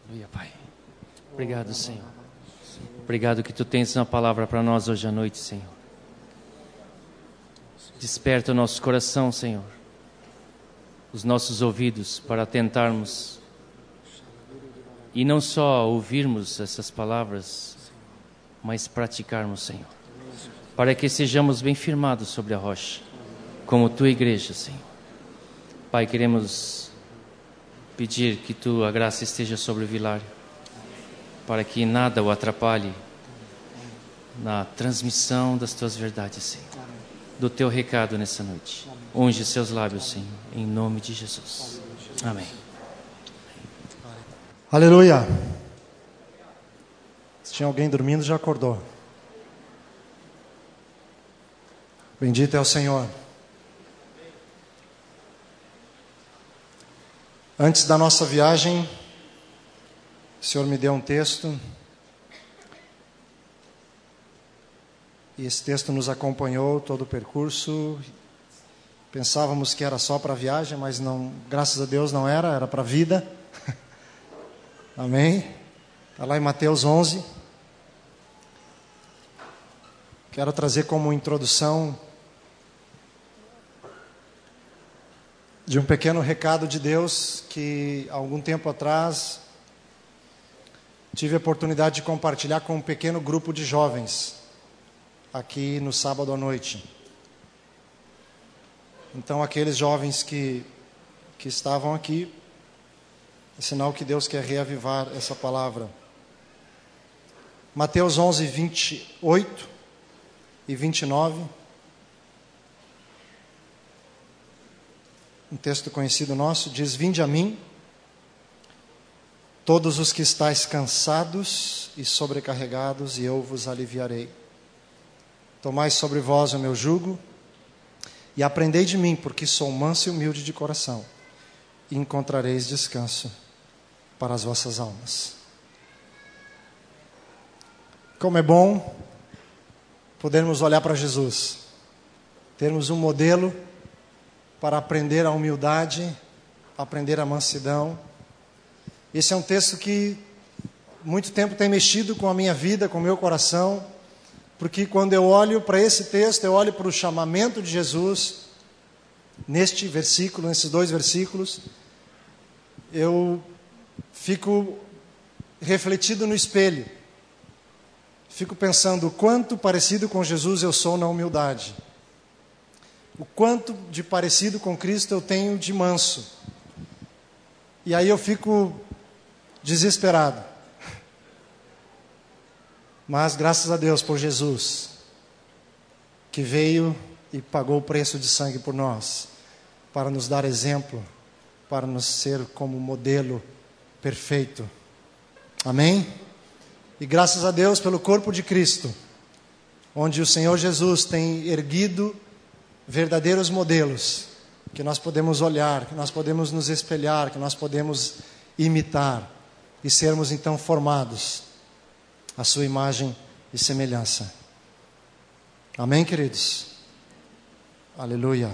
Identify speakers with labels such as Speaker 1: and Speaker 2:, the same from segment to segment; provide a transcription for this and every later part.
Speaker 1: Aleluia, Pai. Obrigado, Senhor. Obrigado que Tu tens uma palavra para nós hoje à noite, Senhor. Desperta o nosso coração, Senhor. Os nossos ouvidos para atentarmos e não só ouvirmos essas palavras, mas praticarmos, Senhor. Para que sejamos bem firmados sobre a rocha, como Tua igreja, Senhor. Pai, queremos pedir que Tua graça esteja sobre o Vilário, para que nada o atrapalhe na transmissão das Tuas verdades, Senhor, do Teu recado nessa noite. Unge seus lábios, Senhor, em nome de Jesus. Amém.
Speaker 2: Aleluia. Se tinha alguém dormindo, já acordou. Bendito é o Senhor. Antes da nossa viagem, o Senhor me deu um texto. E esse texto nos acompanhou todo o percurso. Pensávamos que era só para a viagem, mas não, graças a Deus não era, era para a vida. Amém? Está lá em Mateus 11. Quero trazer como introdução de um pequeno recado de Deus que, há algum tempo atrás, tive a oportunidade de compartilhar com um pequeno grupo de jovens, aqui no sábado à noite. Então, aqueles jovens que estavam aqui, é sinal que Deus quer reavivar essa palavra. Mateus 11, 28 e 29. Um texto conhecido nosso, diz: Vinde a mim, todos os que estáis cansados e sobrecarregados, e eu vos aliviarei. Tomai sobre vós o meu jugo, e aprendei de mim, porque sou manso e humilde de coração, e encontrareis descanso para as vossas almas. Como é bom podermos olhar para Jesus, termos um modelo para aprender a humildade, aprender a mansidão. Esse é um texto que muito tempo tem mexido com a minha vida, com o meu coração, porque quando eu olho para esse texto, eu olho para o chamamento de Jesus, neste versículo, nesses 2 versículos, eu fico refletido no espelho, fico pensando o quanto parecido com Jesus eu sou na humildade, o quanto de parecido com Cristo eu tenho de manso. E aí eu fico desesperado. Mas graças a Deus por Jesus, que veio e pagou o preço de sangue por nós, para nos dar exemplo, para nos ser como modelo perfeito. Amém? E graças a Deus pelo corpo de Cristo, onde o Senhor Jesus tem erguido verdadeiros modelos, que nós podemos olhar, que nós podemos nos espelhar, que nós podemos imitar, e sermos então formados à sua imagem e semelhança. Amém, queridos? Aleluia.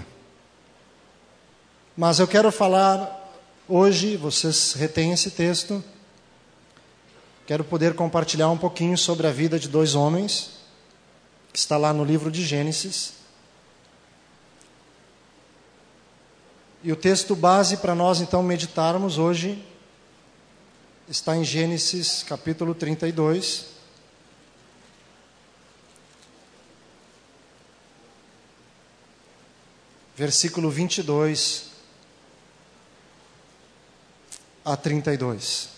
Speaker 2: Mas eu quero falar hoje, vocês retêm esse texto, quero poder compartilhar um pouquinho sobre a vida de 2 homens, que está lá no livro de Gênesis. E o texto base para nós então meditarmos hoje está em Gênesis capítulo 32. Versículo 22 a 32.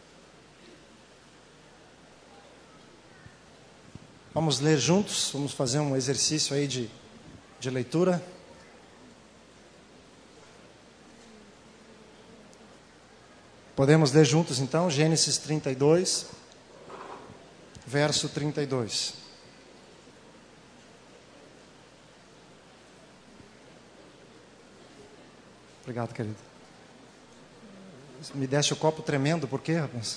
Speaker 2: Vamos ler juntos, vamos fazer um exercício aí de leitura. Podemos ler juntos então, Gênesis 32, verso 32. Obrigado, querido. Me deste o copo tremendo, por quê, rapaz?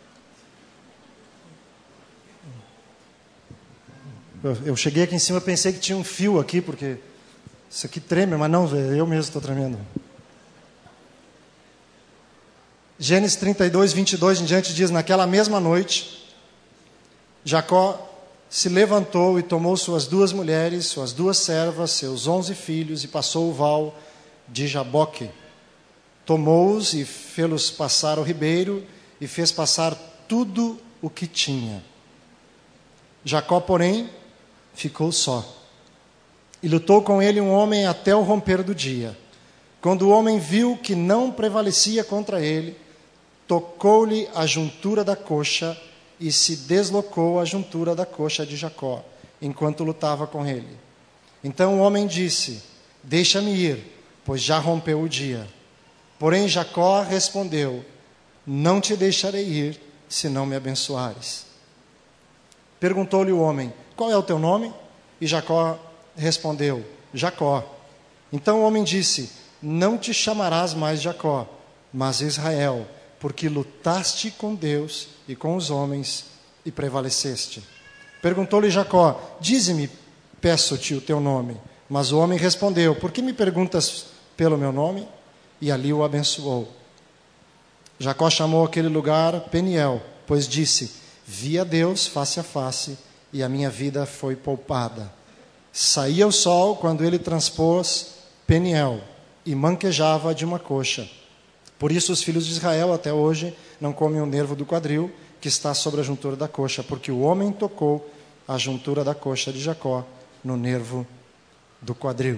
Speaker 2: Eu cheguei aqui em cima, pensei que tinha um fio aqui, porque isso aqui treme, mas não, eu mesmo estou tremendo. Gênesis 32, 22 em diante diz: naquela mesma noite, Jacó se levantou e tomou suas 2 mulheres, suas 2 servas, seus 11 filhos, e passou o val de Jaboque. Tomou-os e fê-los passar ao ribeiro, e fez passar tudo o que tinha. Jacó, porém, ficou só. E lutou com ele um homem até o romper do dia. Quando o homem viu que não prevalecia contra ele, tocou-lhe a juntura da coxa, e se deslocou a juntura da coxa de Jacó, enquanto lutava com ele. Então o homem disse: deixa-me ir, pois já rompeu o dia. Porém Jacó respondeu: não te deixarei ir, se não me abençoares. Perguntou-lhe o homem: qual é o teu nome? E Jacó respondeu: Jacó. Então o homem disse: não te chamarás mais Jacó, mas Israel, porque lutaste com Deus e com os homens e prevaleceste. Perguntou-lhe Jacó: dize-me, peço-te o teu nome. Mas o homem respondeu: por que me perguntas pelo meu nome? E ali o abençoou. Jacó chamou aquele lugar Peniel, pois disse: vi a Deus face a face, e a minha vida foi poupada. Saía o sol quando ele transpôs Peniel, e manquejava de uma coxa. Por isso os filhos de Israel até hoje não comem o nervo do quadril, que está sobre a juntura da coxa, porque o homem tocou a juntura da coxa de Jacó no nervo do quadril.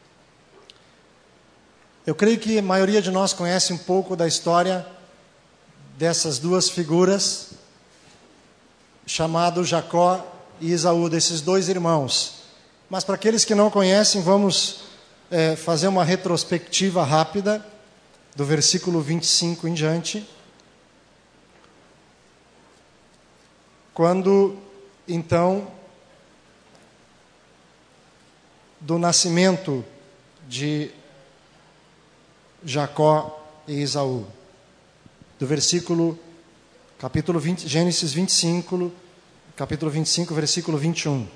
Speaker 2: Eu creio que a maioria de nós conhece um pouco da história dessas 2 figuras, chamado Jacó e Esaú, desses 2 irmãos. Mas para aqueles que não conhecem, vamos fazer uma retrospectiva rápida, do versículo 25 em diante. Quando, então, do nascimento de Jacó e Esaú. Do versículo, capítulo 20, Gênesis 25, capítulo 25, versículo 21.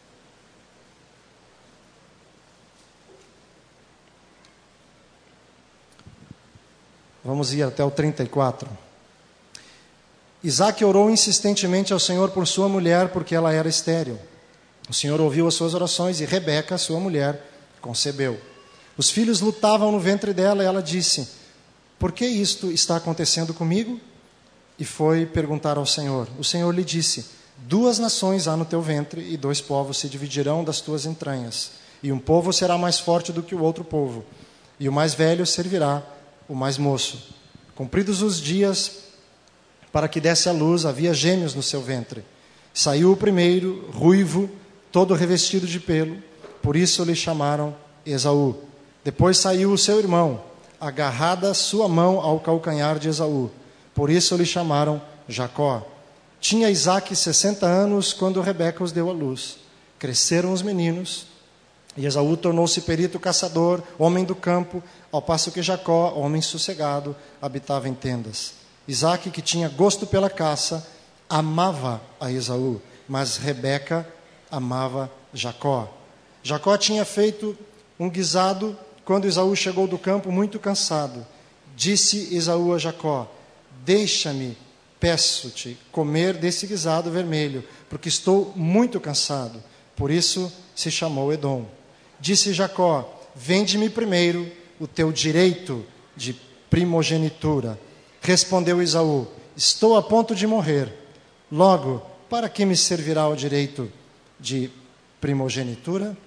Speaker 2: Vamos ir até o 34. Isaque orou insistentemente ao Senhor por sua mulher, porque ela era estéril. O Senhor ouviu as suas orações e Rebeca, sua mulher, concebeu. Os filhos lutavam no ventre dela e ela disse: por que isto está acontecendo comigo? E foi perguntar ao Senhor. O Senhor lhe disse: 2 nações há no teu ventre, e 2 povos se dividirão das tuas entranhas. E um povo será mais forte do que o outro povo, e o mais velho servirá o mais moço. Cumpridos os dias para que desse à luz, havia gêmeos no seu ventre. Saiu o primeiro, ruivo, todo revestido de pelo, por isso lhe chamaram Esaú. Depois saiu o seu irmão, agarrada sua mão ao calcanhar de Esaú, por isso lhe chamaram Jacó. Tinha Isaque 60 anos quando Rebeca os deu à luz. Cresceram os meninos, e Esaú tornou-se perito caçador, homem do campo, ao passo que Jacó, homem sossegado, habitava em tendas. Isaque, que tinha gosto pela caça, amava a Esaú, mas Rebeca amava Jacó. Jacó tinha feito um guisado quando Esaú chegou do campo muito cansado. Disse Esaú a Jacó: deixa-me, peço-te, comer desse guisado vermelho, porque estou muito cansado. Por isso se chamou Edom. Disse Jacó: vende-me primeiro o teu direito de primogenitura. Respondeu Esaú: estou a ponto de morrer. Logo, para que me servirá o direito de primogenitura?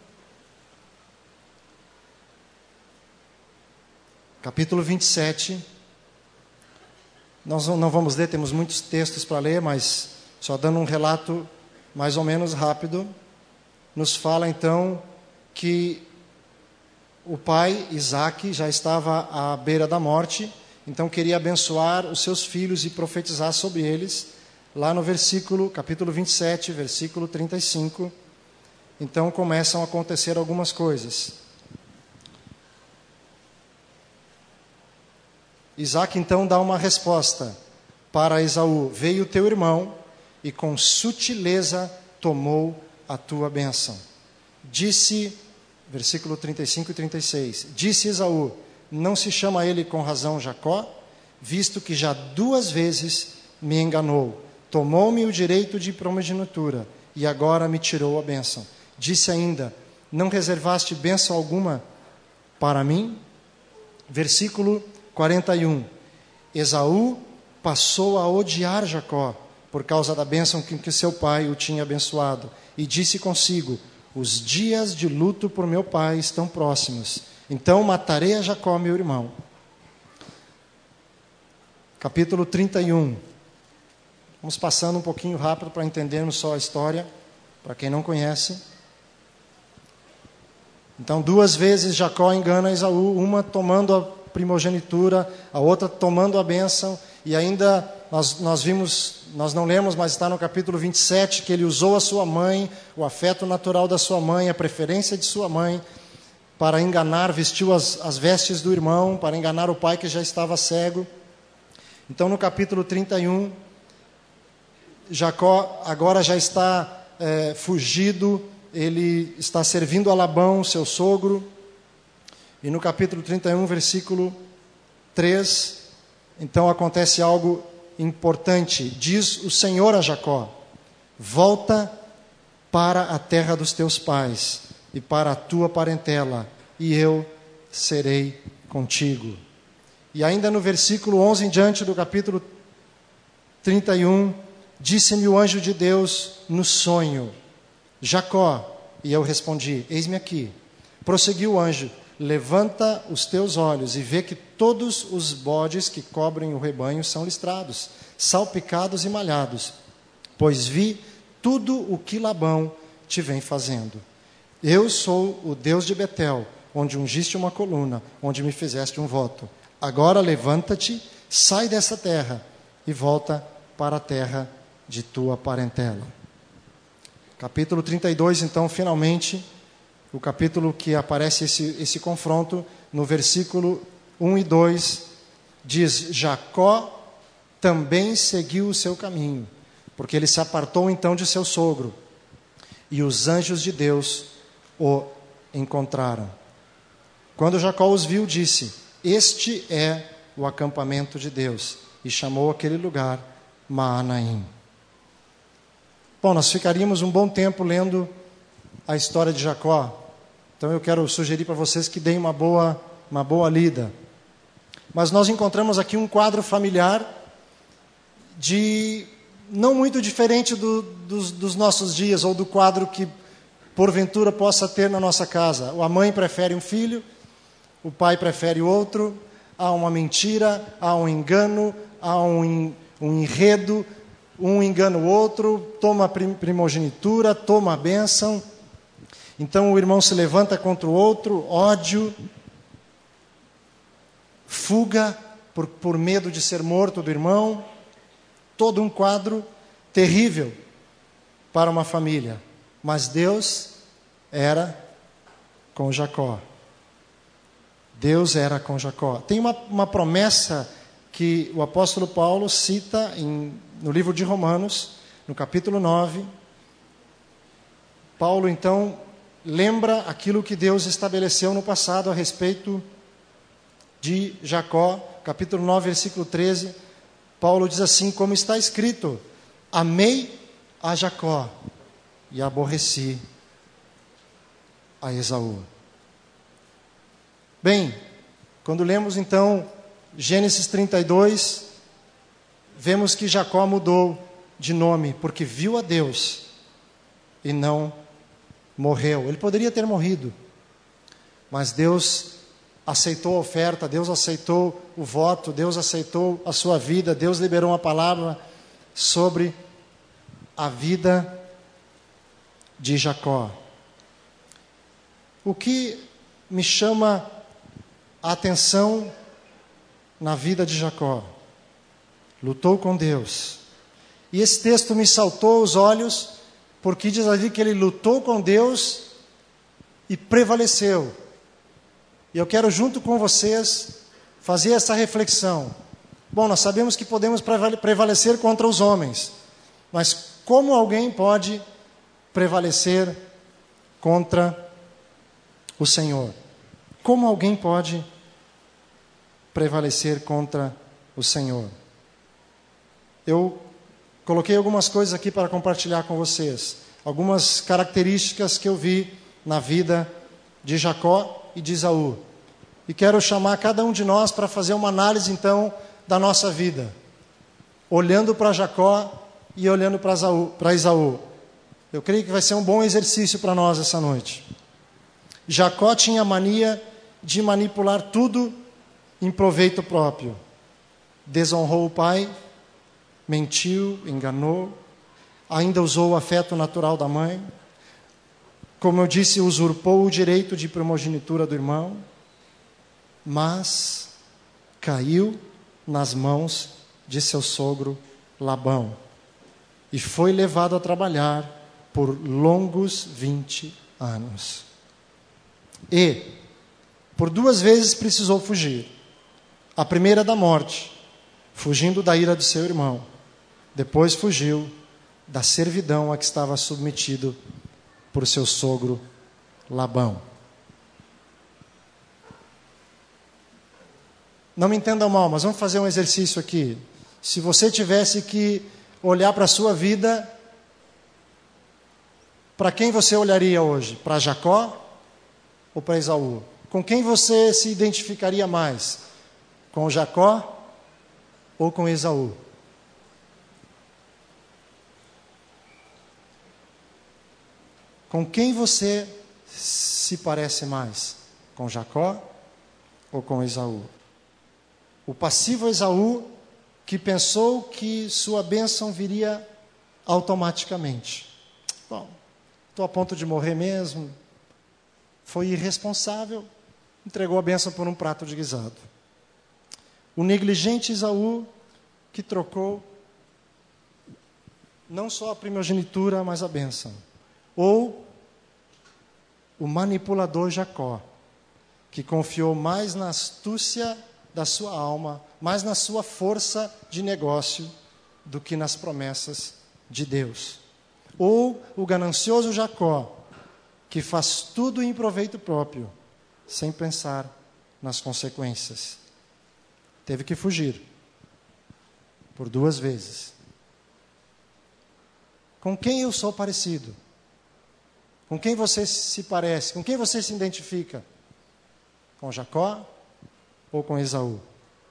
Speaker 2: Capítulo 27. Nós não vamos ler, temos muitos textos para ler, mas só dando um relato mais ou menos rápido, nos fala então que o pai, Isaque, já estava à beira da morte, então queria abençoar os seus filhos e profetizar sobre eles, lá no capítulo 27, versículo 35. Então começam a acontecer algumas coisas. Isaque então dá uma resposta para Esaú: veio teu irmão e com sutileza tomou a tua bênção. Disse, versículo 35 e 36, disse Esaú: não se chama ele com razão Jacó? visto que já 2 vezes me enganou. Tomou-me o direito de primogenitura e agora me tirou a bênção. Disse ainda: não reservaste bênção alguma para mim? Versículo 41. Esaú passou a odiar Jacó por causa da bênção com que seu pai o tinha abençoado. E disse consigo: os dias de luto por meu pai estão próximos. Então matarei a Jacó, meu irmão. Capítulo 31. Vamos passando um pouquinho rápido para entendermos só a história, para quem não conhece. Então 2 vezes Jacó engana Esaú, uma tomando a primogenitura, a outra tomando a bênção, e ainda nós vimos, nós não lemos, mas está no capítulo 27, que ele usou a sua mãe, o afeto natural da sua mãe, a preferência de sua mãe, para enganar, vestiu as vestes do irmão, para enganar o pai que já estava cego. Então no capítulo 31, Jacó agora já está fugido, ele está servindo a Labão, seu sogro. E no capítulo 31, versículo 3, então acontece algo importante. Diz o Senhor a Jacó: volta para a terra dos teus pais e para a tua parentela, e eu serei contigo. E ainda no versículo 11 em diante do capítulo 31, disse-me o anjo de Deus no sonho: Jacó. E eu respondi: eis-me aqui. Prosseguiu o anjo: levanta os teus olhos e vê que todos os bodes que cobrem o rebanho são listrados, salpicados e malhados, pois vi tudo o que Labão te vem fazendo. Eu sou o Deus de Betel, onde ungiste uma coluna, onde me fizeste um voto. Agora levanta-te, sai dessa terra e volta para a terra de tua parentela. Capítulo 32, então, finalmente, o capítulo que aparece esse confronto, no versículo 1 e 2, diz: Jacó também seguiu o seu caminho, porque ele se apartou então de seu sogro, e os anjos de Deus o encontraram. Quando Jacó os viu, disse: este é o acampamento de Deus, e chamou aquele lugar Maanaim. Bom, nós ficaríamos um bom tempo lendo a história de Jacó, então eu quero sugerir para vocês que deem uma boa lida. Mas nós encontramos aqui um quadro familiar não muito diferente dos nossos dias, ou do quadro que porventura possa ter na nossa casa. A mãe prefere um filho, o pai prefere outro, há uma mentira, há um engano, há um enredo, um engana o outro, toma a primogenitura, toma a bênção. Então o irmão se levanta contra o outro, ódio, fuga por medo de ser morto do irmão. Todo um quadro terrível para uma família. Mas Deus era com Jacó. Deus era com Jacó. Tem uma promessa que o apóstolo Paulo cita no livro de Romanos, no capítulo 9. Paulo, então, lembra aquilo que Deus estabeleceu no passado a respeito de Jacó. Capítulo 9, versículo 13. Paulo diz assim: como está escrito: amei a Jacó e aborreci a Esaú. Bem, quando lemos então Gênesis 32, vemos que Jacó mudou de nome, porque viu a Deus e não morreu. Ele poderia ter morrido, mas Deus aceitou a oferta, Deus aceitou o voto, Deus aceitou a sua vida, Deus liberou uma palavra sobre a vida de Jacó. O que me chama a atenção na vida de Jacó? Lutou com Deus. E esse texto me saltou aos olhos, porque diz ali que ele lutou com Deus e prevaleceu. E eu quero, junto com vocês, fazer essa reflexão. Bom, nós sabemos que podemos prevalecer contra os homens, mas como alguém pode prevalecer contra o Senhor? Como alguém pode prevalecer contra o Senhor. Eu coloquei algumas coisas aqui para compartilhar com vocês. Algumas características que eu vi na vida de Jacó e de Esaú. E quero chamar cada um de nós para fazer uma análise, então, da nossa vida. Olhando para Jacó e olhando para Esaú. Eu creio que vai ser um bom exercício para nós essa noite. Jacó tinha a mania de manipular tudo em proveito próprio. Desonrou o pai, mentiu, enganou, ainda usou o afeto natural da mãe. Como eu disse, usurpou o direito de primogenitura do irmão, mas caiu nas mãos de seu sogro Labão e foi levado a trabalhar por longos 20 anos. E, por 2 vezes precisou fugir. A primeira da morte, fugindo da ira do seu irmão. Depois fugiu da servidão a que estava submetido por seu sogro Labão. Não me entendam mal, mas vamos fazer um exercício aqui. Se você tivesse que olhar para a sua vida, para quem você olharia hoje? Para Jacó ou para Esaú? Com quem você se identificaria mais? Com Jacó ou com Esaú? Com quem você se parece mais? Com Jacó ou com Esaú? O passivo Esaú, que pensou que sua bênção viria automaticamente. Bom, estou a ponto de morrer mesmo. Foi irresponsável, entregou a bênção por um prato de guisado. O negligente Esaú, que trocou não só a primogenitura, mas a bênção. Ou o manipulador Jacó, que confiou mais na astúcia da sua alma, mais na sua força de negócio, do que nas promessas de Deus. Ou o ganancioso Jacó, que faz tudo em proveito próprio, sem pensar nas consequências. Teve que fugir por 2 vezes. Com quem eu sou parecido? Com quem você se parece? Com quem você se identifica? Com Jacó ou com Esaú?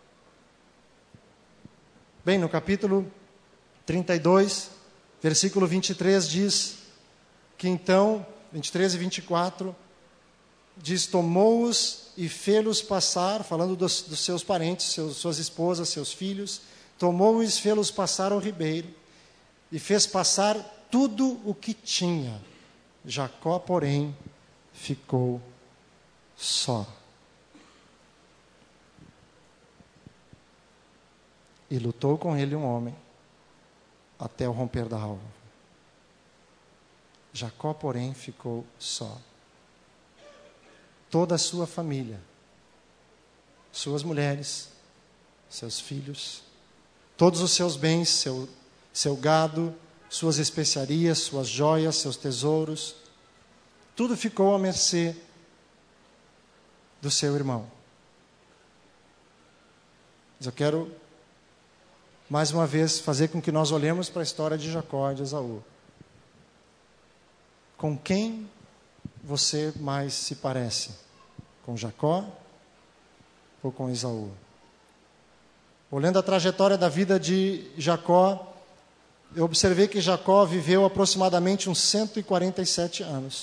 Speaker 2: Bem, no capítulo 32, versículo 23 diz que então, 23 e 24, diz: tomou-os e fê-los passar, falando dos seus parentes, suas esposas, seus filhos, tomou-os e fê-los passar ao ribeiro, e fez passar tudo o que tinha. Jacó, porém, ficou só. E lutou com ele um homem, até o romper da alva. Jacó, porém, ficou só. Toda a sua família, suas mulheres, seus filhos, todos os seus bens, seu gado, suas especiarias, suas joias, seus tesouros, tudo ficou à mercê do seu irmão. Mas eu quero, mais uma vez, fazer com que nós olhemos para a história de Jacó e de Esaú. Com quem você mais se parece? Com Jacó ou com Esaú? Olhando a trajetória da vida de Jacó, eu observei que Jacó viveu aproximadamente uns 147 anos.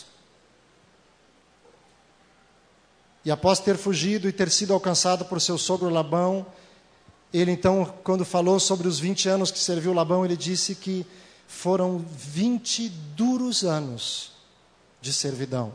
Speaker 2: E após ter fugido e ter sido alcançado por seu sogro Labão, ele então, quando falou sobre os 20 anos que serviu Labão, ele disse que foram 20 duros anos de servidão.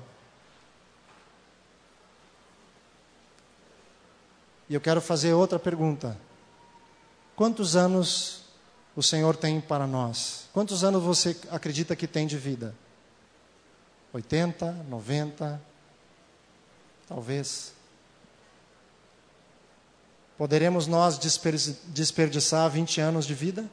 Speaker 2: E eu quero fazer outra pergunta. Quantos anos o Senhor tem para nós? Quantos anos você acredita que tem de vida? 80, 90? Talvez. Poderemos nós desperdiçar 20 anos de vida?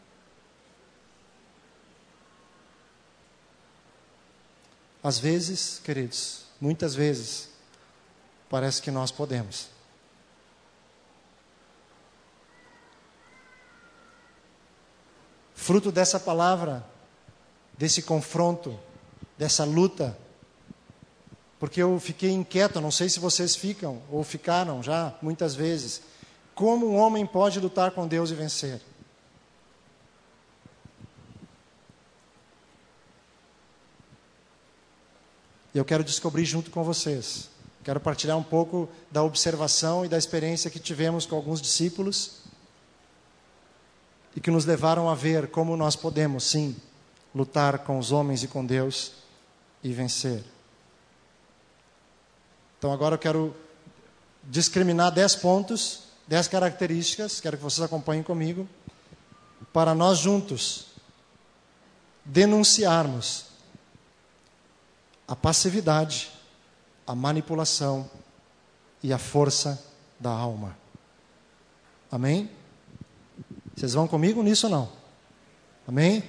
Speaker 2: Às vezes, queridos, muitas vezes, parece que nós podemos. fruto dessa palavra, desse confronto, dessa luta, porque eu fiquei inquieto, não sei se vocês ficam, ou ficaram já, muitas vezes. Como um homem pode lutar com Deus e vencer? E eu quero descobrir junto com vocês. Quero partilhar um pouco da observação e da experiência que tivemos com alguns discípulos e que nos levaram a ver como nós podemos, sim, lutar com os homens e com Deus e vencer. Então agora eu quero discriminar 10 pontos, 10 características, quero que vocês acompanhem comigo, para nós juntos denunciarmos a passividade, a manipulação e a força da alma. Amém? Vocês vão comigo nisso ou não? Amém?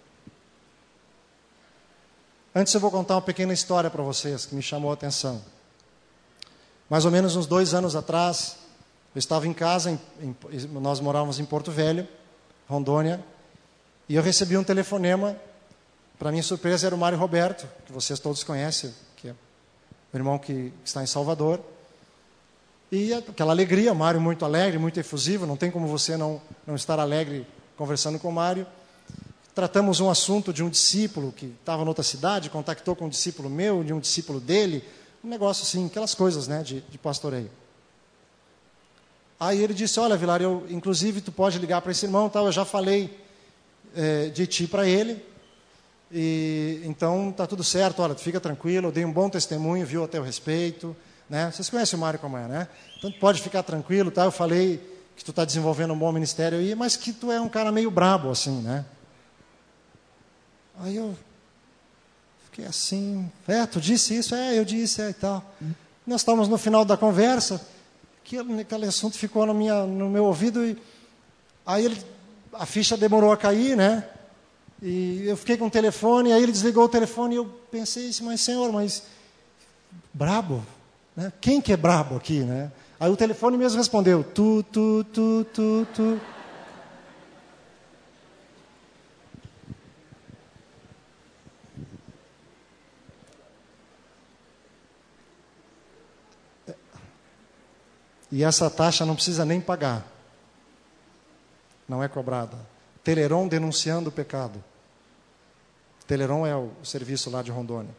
Speaker 2: Antes eu vou contar uma pequena história para vocês que me chamou a atenção. Mais ou menos uns 2 anos atrás, eu estava em casa, nós morávamos em Porto Velho, Rondônia, e eu recebi um telefonema. Para minha surpresa era o Mário Roberto, que vocês todos conhecem, que é o irmão que está em Salvador. E aquela alegria, o Mário muito alegre, muito efusivo, não tem como você não estar alegre conversando com o Mário. Tratamos um assunto de um discípulo que estava em outra cidade, contactou com um discípulo meu, de um discípulo dele, um negócio assim, aquelas coisas, né, de pastoreio. Aí ele disse, olha, Vilar, inclusive tu pode ligar para esse irmão, tal, eu já falei de ti para ele, e então está tudo certo, olha, fica tranquilo, eu dei um bom testemunho, viu, a teu respeito, né? Vocês conhecem o Mário como é, né? Então pode ficar tranquilo, tá? Eu falei que tu está desenvolvendo um bom ministério aí, mas que tu é um cara meio brabo, assim, né? Aí eu fiquei assim, tu disse isso? Eu disse, e tal. Nós estávamos no final da conversa, aquele assunto ficou no meu ouvido, e aí a ficha demorou a cair, né? E eu fiquei com o telefone, aí ele desligou o telefone e eu pensei, mas Senhor, mas brabo? Né? Quem que é brabo aqui, né? Aí o telefone mesmo respondeu, tu. E essa taxa não precisa nem pagar. Não é cobrada. Teleron denunciando o pecado. Teleron é o serviço lá de Rondônia.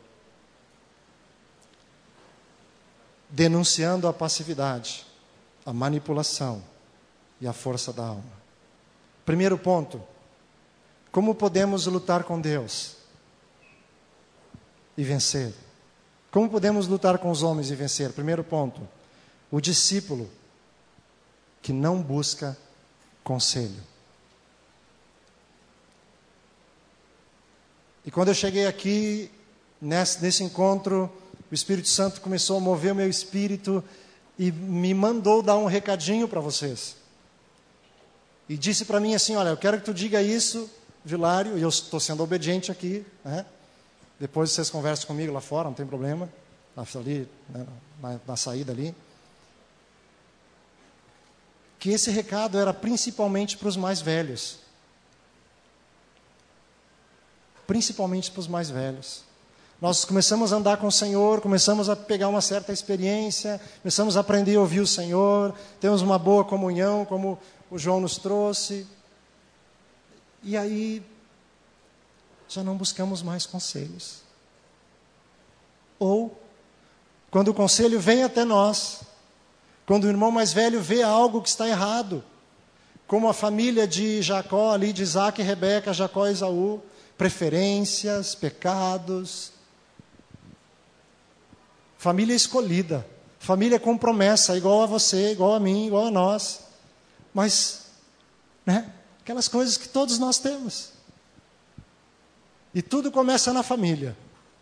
Speaker 2: Denunciando a passividade, a manipulação e a força da alma. Primeiro ponto. Como podemos lutar com Deus e vencer? Como podemos lutar com os homens e vencer? Primeiro ponto. O discípulo que não busca conselho. E quando eu cheguei aqui, nesse encontro, o Espírito Santo começou a mover o meu espírito e me mandou dar um recadinho para vocês. E disse para mim assim, olha, eu quero que tu diga isso, Vilário, e eu estou sendo obediente aqui, né? Depois vocês conversam comigo lá fora, não tem problema, ali, né, na saída ali. Que esse recado era principalmente para os mais velhos. Principalmente para os mais velhos. Nós começamos a andar com o Senhor, começamos a pegar uma certa experiência, começamos a aprender a ouvir o Senhor, temos uma boa comunhão, como o João nos trouxe. E aí, já não buscamos mais conselhos. Ou, quando o conselho vem até nós, quando o irmão mais velho vê algo que está errado, como a família de Jacó ali, de Isaac e Rebeca, Jacó e Esaú, preferências, pecados, família escolhida, família com promessa, igual a você, igual a mim, igual a nós, mas, né, aquelas coisas que todos nós temos, e tudo começa na família.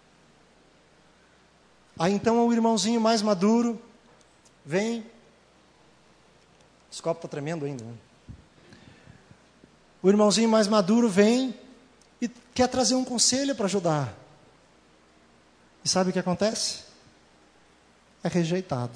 Speaker 2: Aí então o irmãozinho mais maduro vem, esse copo está tremendo ainda, né? O irmãozinho mais maduro vem e quer trazer um conselho para ajudar. E sabe o que acontece? É rejeitado.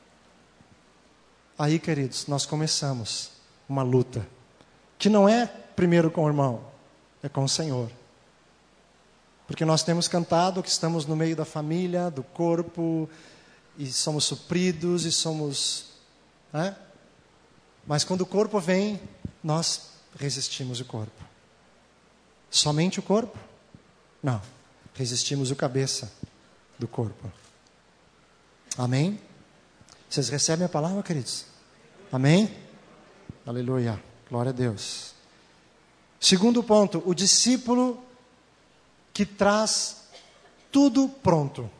Speaker 2: Aí, queridos, nós começamos uma luta, que não é primeiro com o irmão, é com o Senhor. Porque nós temos cantado que estamos no meio da família, do corpo, e somos supridos, e somos... né? Mas quando o corpo vem, nós resistimos o corpo. Somente o corpo? Não. Resistimos o cabeça do corpo. Amém? Vocês recebem a palavra, queridos? Amém? Aleluia. Glória a Deus. Segundo ponto, o discípulo que traz tudo pronto.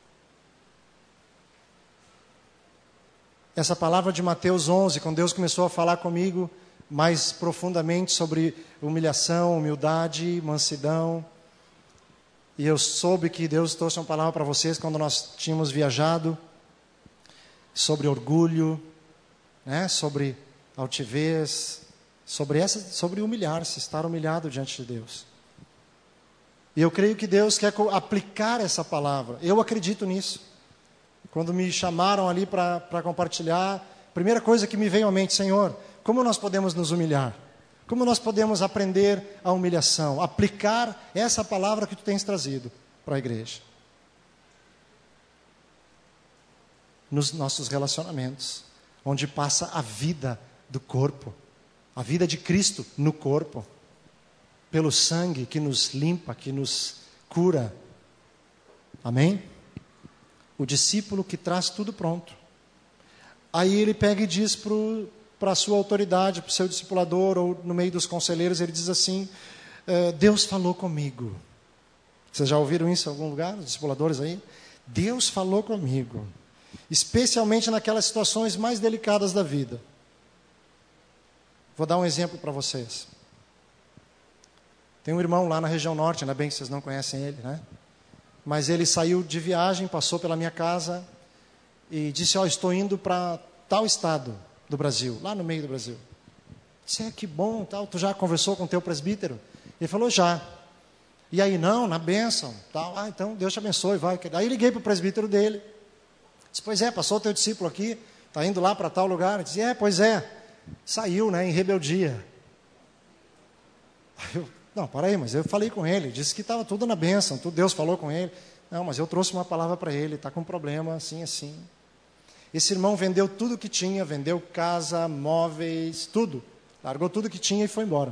Speaker 2: Essa palavra de Mateus 11, quando Deus começou a falar comigo mais profundamente sobre humilhação, humildade, mansidão, e eu soube que Deus trouxe uma palavra para vocês quando nós tínhamos viajado, sobre orgulho, né? Sobre altivez, sobre humilhar-se, estar humilhado diante de Deus. E eu creio que Deus quer aplicar essa palavra. Eu acredito nisso. Quando me chamaram ali para compartilhar, a primeira coisa que me veio à mente, Senhor, como nós podemos nos humilhar? Como nós podemos aprender a humilhação? Aplicar essa palavra que tu tens trazido para a igreja. Nos nossos relacionamentos, onde passa a vida do corpo, a vida de Cristo no corpo, pelo sangue que nos limpa, que nos cura. Amém? O discípulo que traz tudo pronto. Aí ele pega e diz para a sua autoridade, para o seu discipulador, ou no meio dos conselheiros, ele diz assim, Deus falou comigo. Vocês já ouviram isso em algum lugar, os discipuladores aí? Deus falou comigo. Especialmente naquelas situações mais delicadas da vida. Vou dar um exemplo para vocês. Tem um irmão lá na região norte, ainda bem que vocês não conhecem ele, né? Mas ele saiu de viagem, passou pela minha casa e disse, estou indo para tal estado do Brasil, lá no meio do Brasil. Disse, que bom, tal. Tu já conversou com o teu presbítero? Ele falou, já. E aí, não, na bênção, tal. Então Deus te abençoe, vai. Aí liguei para o presbítero dele. Disse, pois é, passou o teu discípulo aqui, está indo lá para tal lugar. Ele disse, pois é. Saiu, né, em rebeldia. Aí não, para aí, mas eu falei com ele, disse que estava tudo na bênção, Deus falou com ele. Não, mas eu trouxe uma palavra para ele, está com um problema assim, assim. Esse irmão vendeu tudo que tinha, vendeu casa, móveis, tudo. Largou tudo que tinha e foi embora.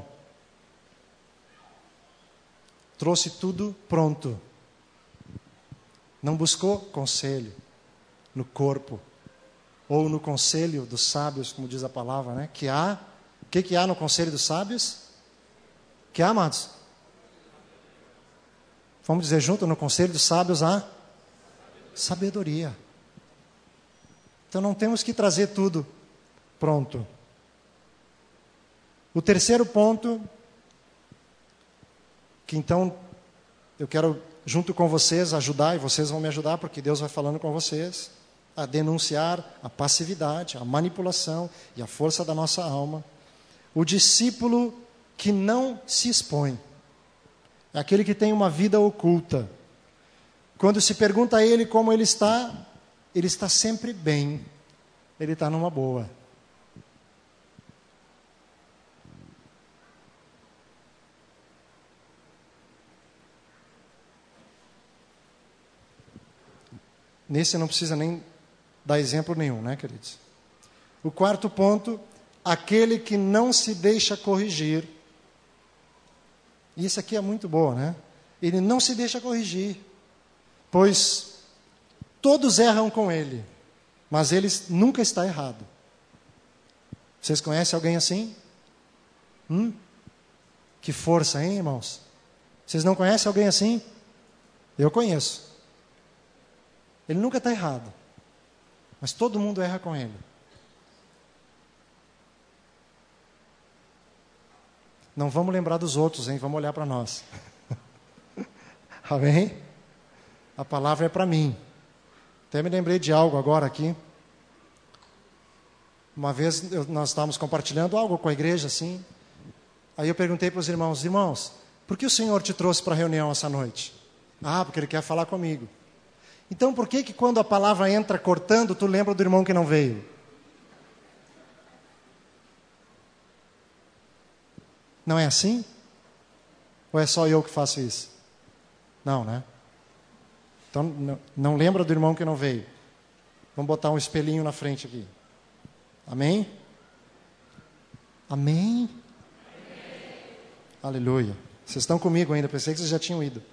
Speaker 2: Trouxe tudo pronto. Não buscou conselho no corpo, ou no conselho dos sábios, como diz a palavra, né? O que há no conselho dos sábios? Que há, amados? Vamos dizer junto, no conselho dos sábios há sabedoria. Então não temos que trazer tudo pronto. O terceiro ponto, que então eu quero junto com vocês ajudar, e vocês vão me ajudar, porque Deus vai falando com vocês, a denunciar a passividade, a manipulação e a força da nossa alma. O discípulo que não se expõe, é aquele que tem uma vida oculta. Quando se pergunta a ele como ele está sempre bem, ele está numa boa. Nesse não precisa nem dar exemplo nenhum, né, queridos? O quarto ponto, aquele que não se deixa corrigir. E isso aqui é muito boa, né? Ele não se deixa corrigir, pois todos erram com ele, mas ele nunca está errado. Vocês conhecem alguém assim? Que força, hein, irmãos? Vocês não conhecem alguém assim? Eu conheço. Ele nunca está errado, mas todo mundo erra com ele. Não vamos lembrar dos outros, hein? Vamos olhar para nós. Amém? A palavra é para mim. Até me lembrei de algo agora aqui. Uma vez nós estávamos compartilhando algo com a igreja, assim. Aí eu perguntei para os irmãos, por que o Senhor te trouxe para a reunião essa noite? Porque Ele quer falar comigo. Então por que quando a palavra entra cortando, tu lembra do irmão que não veio? Não é assim? Ou é só eu que faço isso? Não, né? Então, não lembra do irmão que não veio. Vamos botar um espelhinho na frente aqui. Amém? Amém? Aleluia. Vocês estão comigo ainda, pensei que vocês já tinham ido.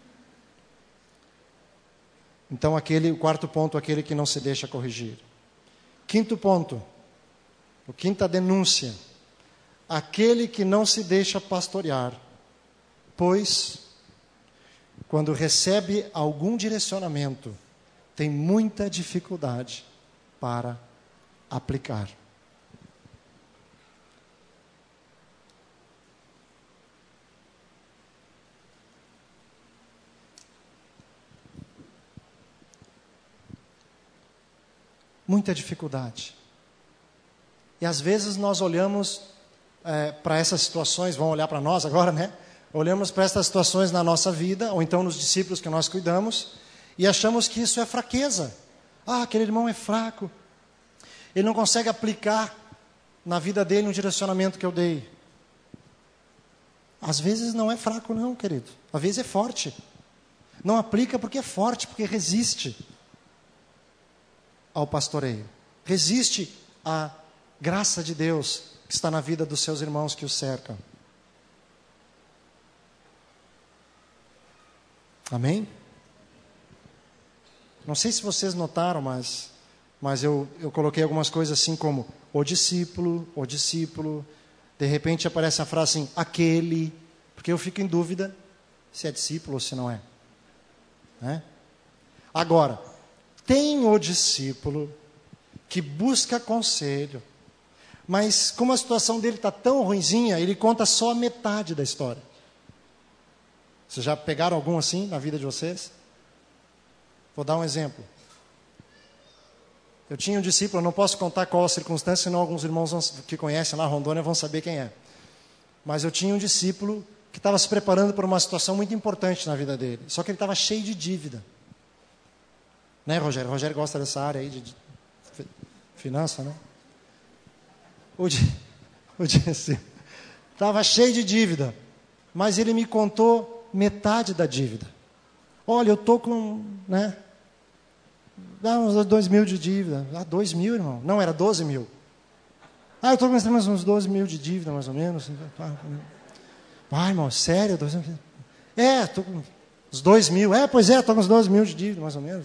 Speaker 2: Então, o quarto ponto, aquele que não se deixa corrigir. Quinto ponto, quinta denúncia. Aquele que não se deixa pastorear, pois, quando recebe algum direcionamento, tem muita dificuldade para aplicar. Muita dificuldade. E às vezes nós olhamos para essas situações, vão olhar para nós agora, né? Olhamos para essas situações na nossa vida, ou então nos discípulos que nós cuidamos, e achamos que isso é fraqueza. Ah, aquele irmão é fraco. Ele não consegue aplicar na vida dele um direcionamento que eu dei. Às vezes não é fraco não, querido. Às vezes é forte. Não aplica porque é forte, porque resiste ao pastoreio. Resiste à graça de Deus que está na vida dos seus irmãos que o cercam. Amém? Não sei se vocês notaram, mas eu coloquei algumas coisas assim como o discípulo. De repente aparece a frase assim, aquele, porque eu fico em dúvida se é discípulo ou se não é. Né? Agora, tem o discípulo que busca conselho, mas como a situação dele está tão ruinzinha, ele conta só a metade da história. Vocês já pegaram algum assim na vida de vocês? Vou dar um exemplo. Eu tinha um discípulo, eu não posso contar qual a circunstância, senão alguns irmãos que conhecem lá Rondônia vão saber quem é. Mas eu tinha um discípulo que estava se preparando para uma situação muito importante na vida dele. Só que ele estava cheio de dívida. Né, Rogério? O Rogério gosta dessa área aí de finança, né? O discípulo estava cheio de dívida. Mas ele me contou metade da dívida. Olha, eu estou com, né? Dá uns 2.000 de dívida. 2.000, irmão? Não, era 12.000. Eu estou com uns 12.000 de dívida, mais ou menos. Irmão, sério? 12.000? Estou com uns 2.000. Pois é, estou com uns 12.000 de dívida, mais ou menos.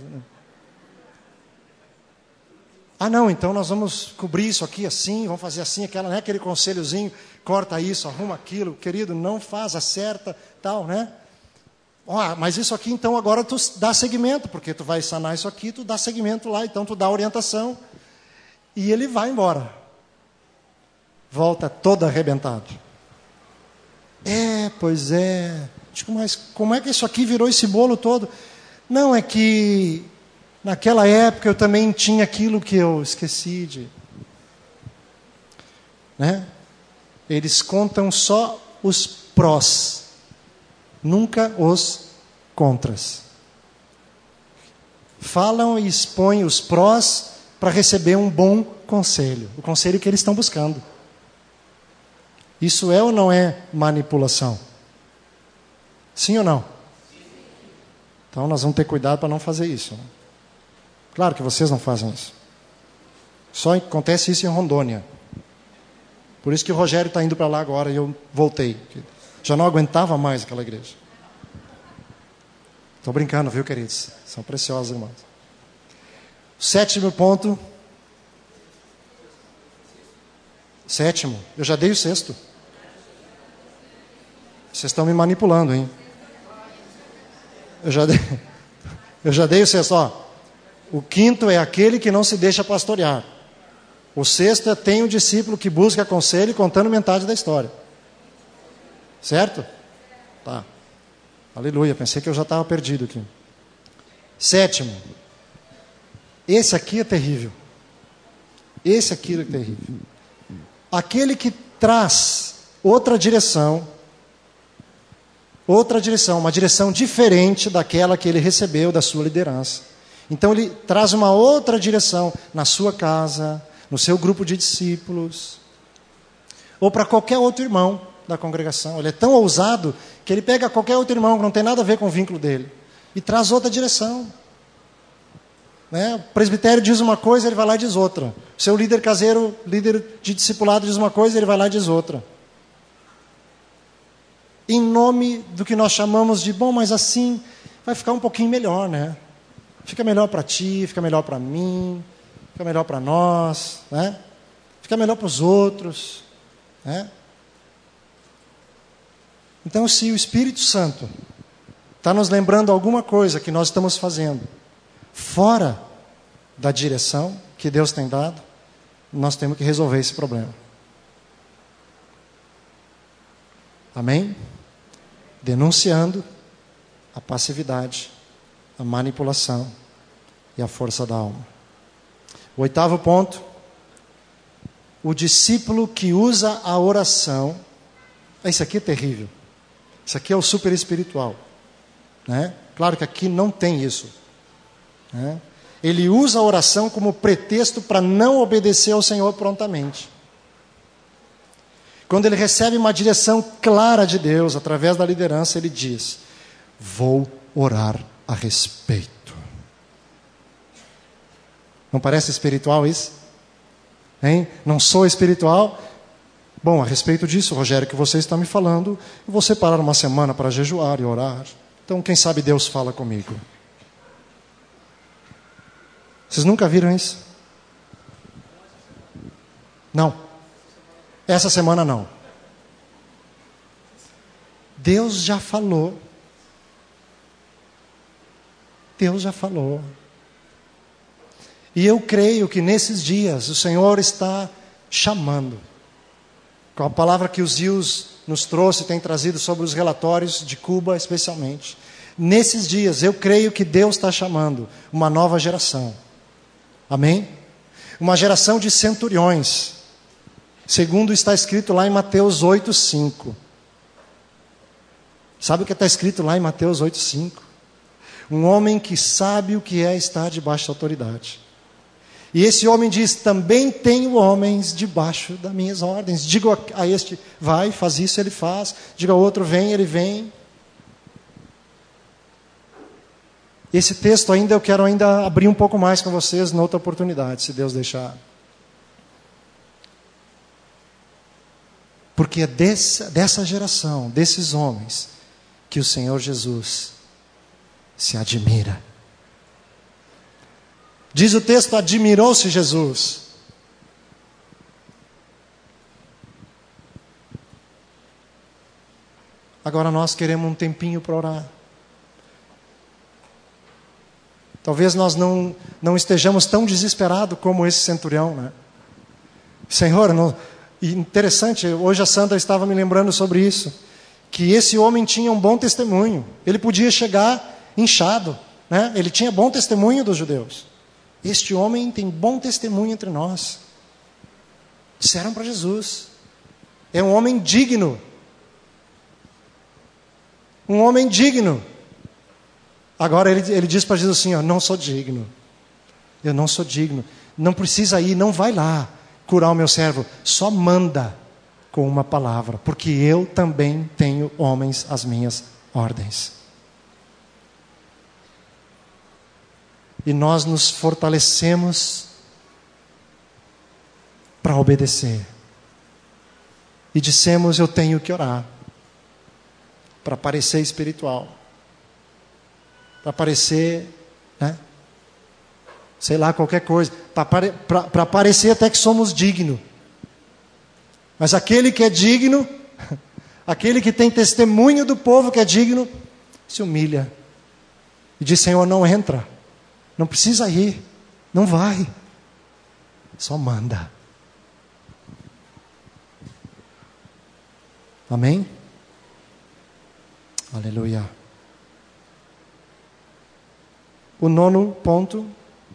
Speaker 2: Não, então nós vamos cobrir isso aqui assim, vamos fazer assim, aquele conselhozinho, corta isso, arruma aquilo, querido, não faz, acerta, tal, né? Mas isso aqui, então, agora tu dá seguimento, porque tu vai sanar isso aqui, tu dá seguimento lá, então tu dá orientação, e ele vai embora. Volta todo arrebentado. Pois é. Digo, mas como é que isso aqui virou esse bolo todo? Não, é que naquela época eu também tinha aquilo que eu esqueci de... Né? Eles contam só os prós, nunca os contras. Falam e expõem os prós para receber um bom conselho, o conselho que eles estão buscando. Isso é ou não é manipulação? Sim ou não? Então nós vamos ter cuidado para não fazer isso. Né? Claro que vocês não fazem isso. Só acontece isso em Rondônia. Por isso que o Rogério está indo para lá agora e eu voltei. Já não aguentava mais aquela igreja. Estou brincando, viu, queridos? São preciosos, irmãos. Sétimo ponto. Sétimo. Eu já dei o sexto. Vocês estão me manipulando, hein? Eu já dei o sexto. O quinto é aquele que não se deixa pastorear. O sexto é tem um discípulo que busca conselho contando metade da história. Certo? Tá. Aleluia, pensei que eu já estava perdido aqui. Sétimo. Esse aqui é terrível. Esse aqui é terrível. Aquele que traz outra direção, uma direção diferente daquela que ele recebeu da sua liderança. Então ele traz uma outra direção na sua casa, no seu grupo de discípulos, ou para qualquer outro irmão da congregação. Ele é tão ousado que ele pega qualquer outro irmão que não tem nada a ver com o vínculo dele e traz outra direção. Né? O presbitério diz uma coisa, ele vai lá e diz outra. O seu líder caseiro, líder de discipulado, diz uma coisa, ele vai lá e diz outra. Em nome do que nós chamamos de, bom, mas assim vai ficar um pouquinho melhor, né? Fica melhor para ti, fica melhor para mim, fica melhor para nós, né? Fica melhor para os outros, né? Então, se o Espírito Santo está nos lembrando alguma coisa que nós estamos fazendo fora da direção que Deus tem dado, nós temos que resolver esse problema. Amém? Denunciando a passividade, a manipulação e a força da alma. O 8º ponto, o discípulo que usa a oração. Isso aqui é terrível. Isso aqui é o super espiritual. Né? Claro que aqui não tem isso. Né? Ele usa a oração como pretexto para não obedecer ao Senhor prontamente. Quando ele recebe uma direção clara de Deus, através da liderança, ele diz: vou orar a respeito. Não parece espiritual isso? Hein? Não sou espiritual? Bom, a respeito disso, Rogério, que você está me falando, eu vou separar uma semana para jejuar e orar. Então, quem sabe Deus fala comigo. Vocês nunca viram isso? Não. Essa semana não. Deus já falou. Deus já falou. E eu creio que nesses dias o Senhor está chamando. Com a palavra que os Zios nos trouxe, tem trazido sobre os relatórios de Cuba especialmente. Nesses dias eu creio que Deus está chamando uma nova geração. Amém? Uma geração de centuriões. Segundo está escrito lá em Mateus 8:5. Sabe o que está escrito lá em Mateus 8:5? Um homem que sabe o que é estar debaixo da autoridade. E esse homem diz: também tenho homens debaixo das minhas ordens. Digo a este, vai, faz isso, ele faz. Digo ao outro, vem, ele vem. Esse texto ainda eu quero abrir um pouco mais com vocês noutra oportunidade, se Deus deixar. Porque é dessa geração, desses homens, que o Senhor Jesus se admira. Diz o texto: admirou-se Jesus. Agora nós queremos um tempinho para orar. Talvez nós não estejamos tão desesperados como esse centurião, né? Senhor, interessante, hoje a Sandra estava me lembrando sobre isso, que esse homem tinha um bom testemunho. Ele podia chegar inchado, né? Ele tinha bom testemunho dos judeus. Este homem tem bom testemunho entre nós. Disseram para Jesus: é um homem digno. Um homem digno. Agora ele diz para Jesus assim: ó, não sou digno. Eu não sou digno. Não precisa ir, não vai lá curar o meu servo. Só manda com uma palavra, porque eu também tenho homens às minhas ordens. E nós nos fortalecemos para obedecer. E dissemos: eu tenho que orar para parecer espiritual, para parecer, né, sei lá, qualquer coisa, para parecer até que somos dignos. Mas aquele que é digno, aquele que tem testemunho do povo que é digno, se humilha e diz: Senhor, não entra, não precisa ir, não vai, só manda. Amém? Aleluia. O 9º ponto.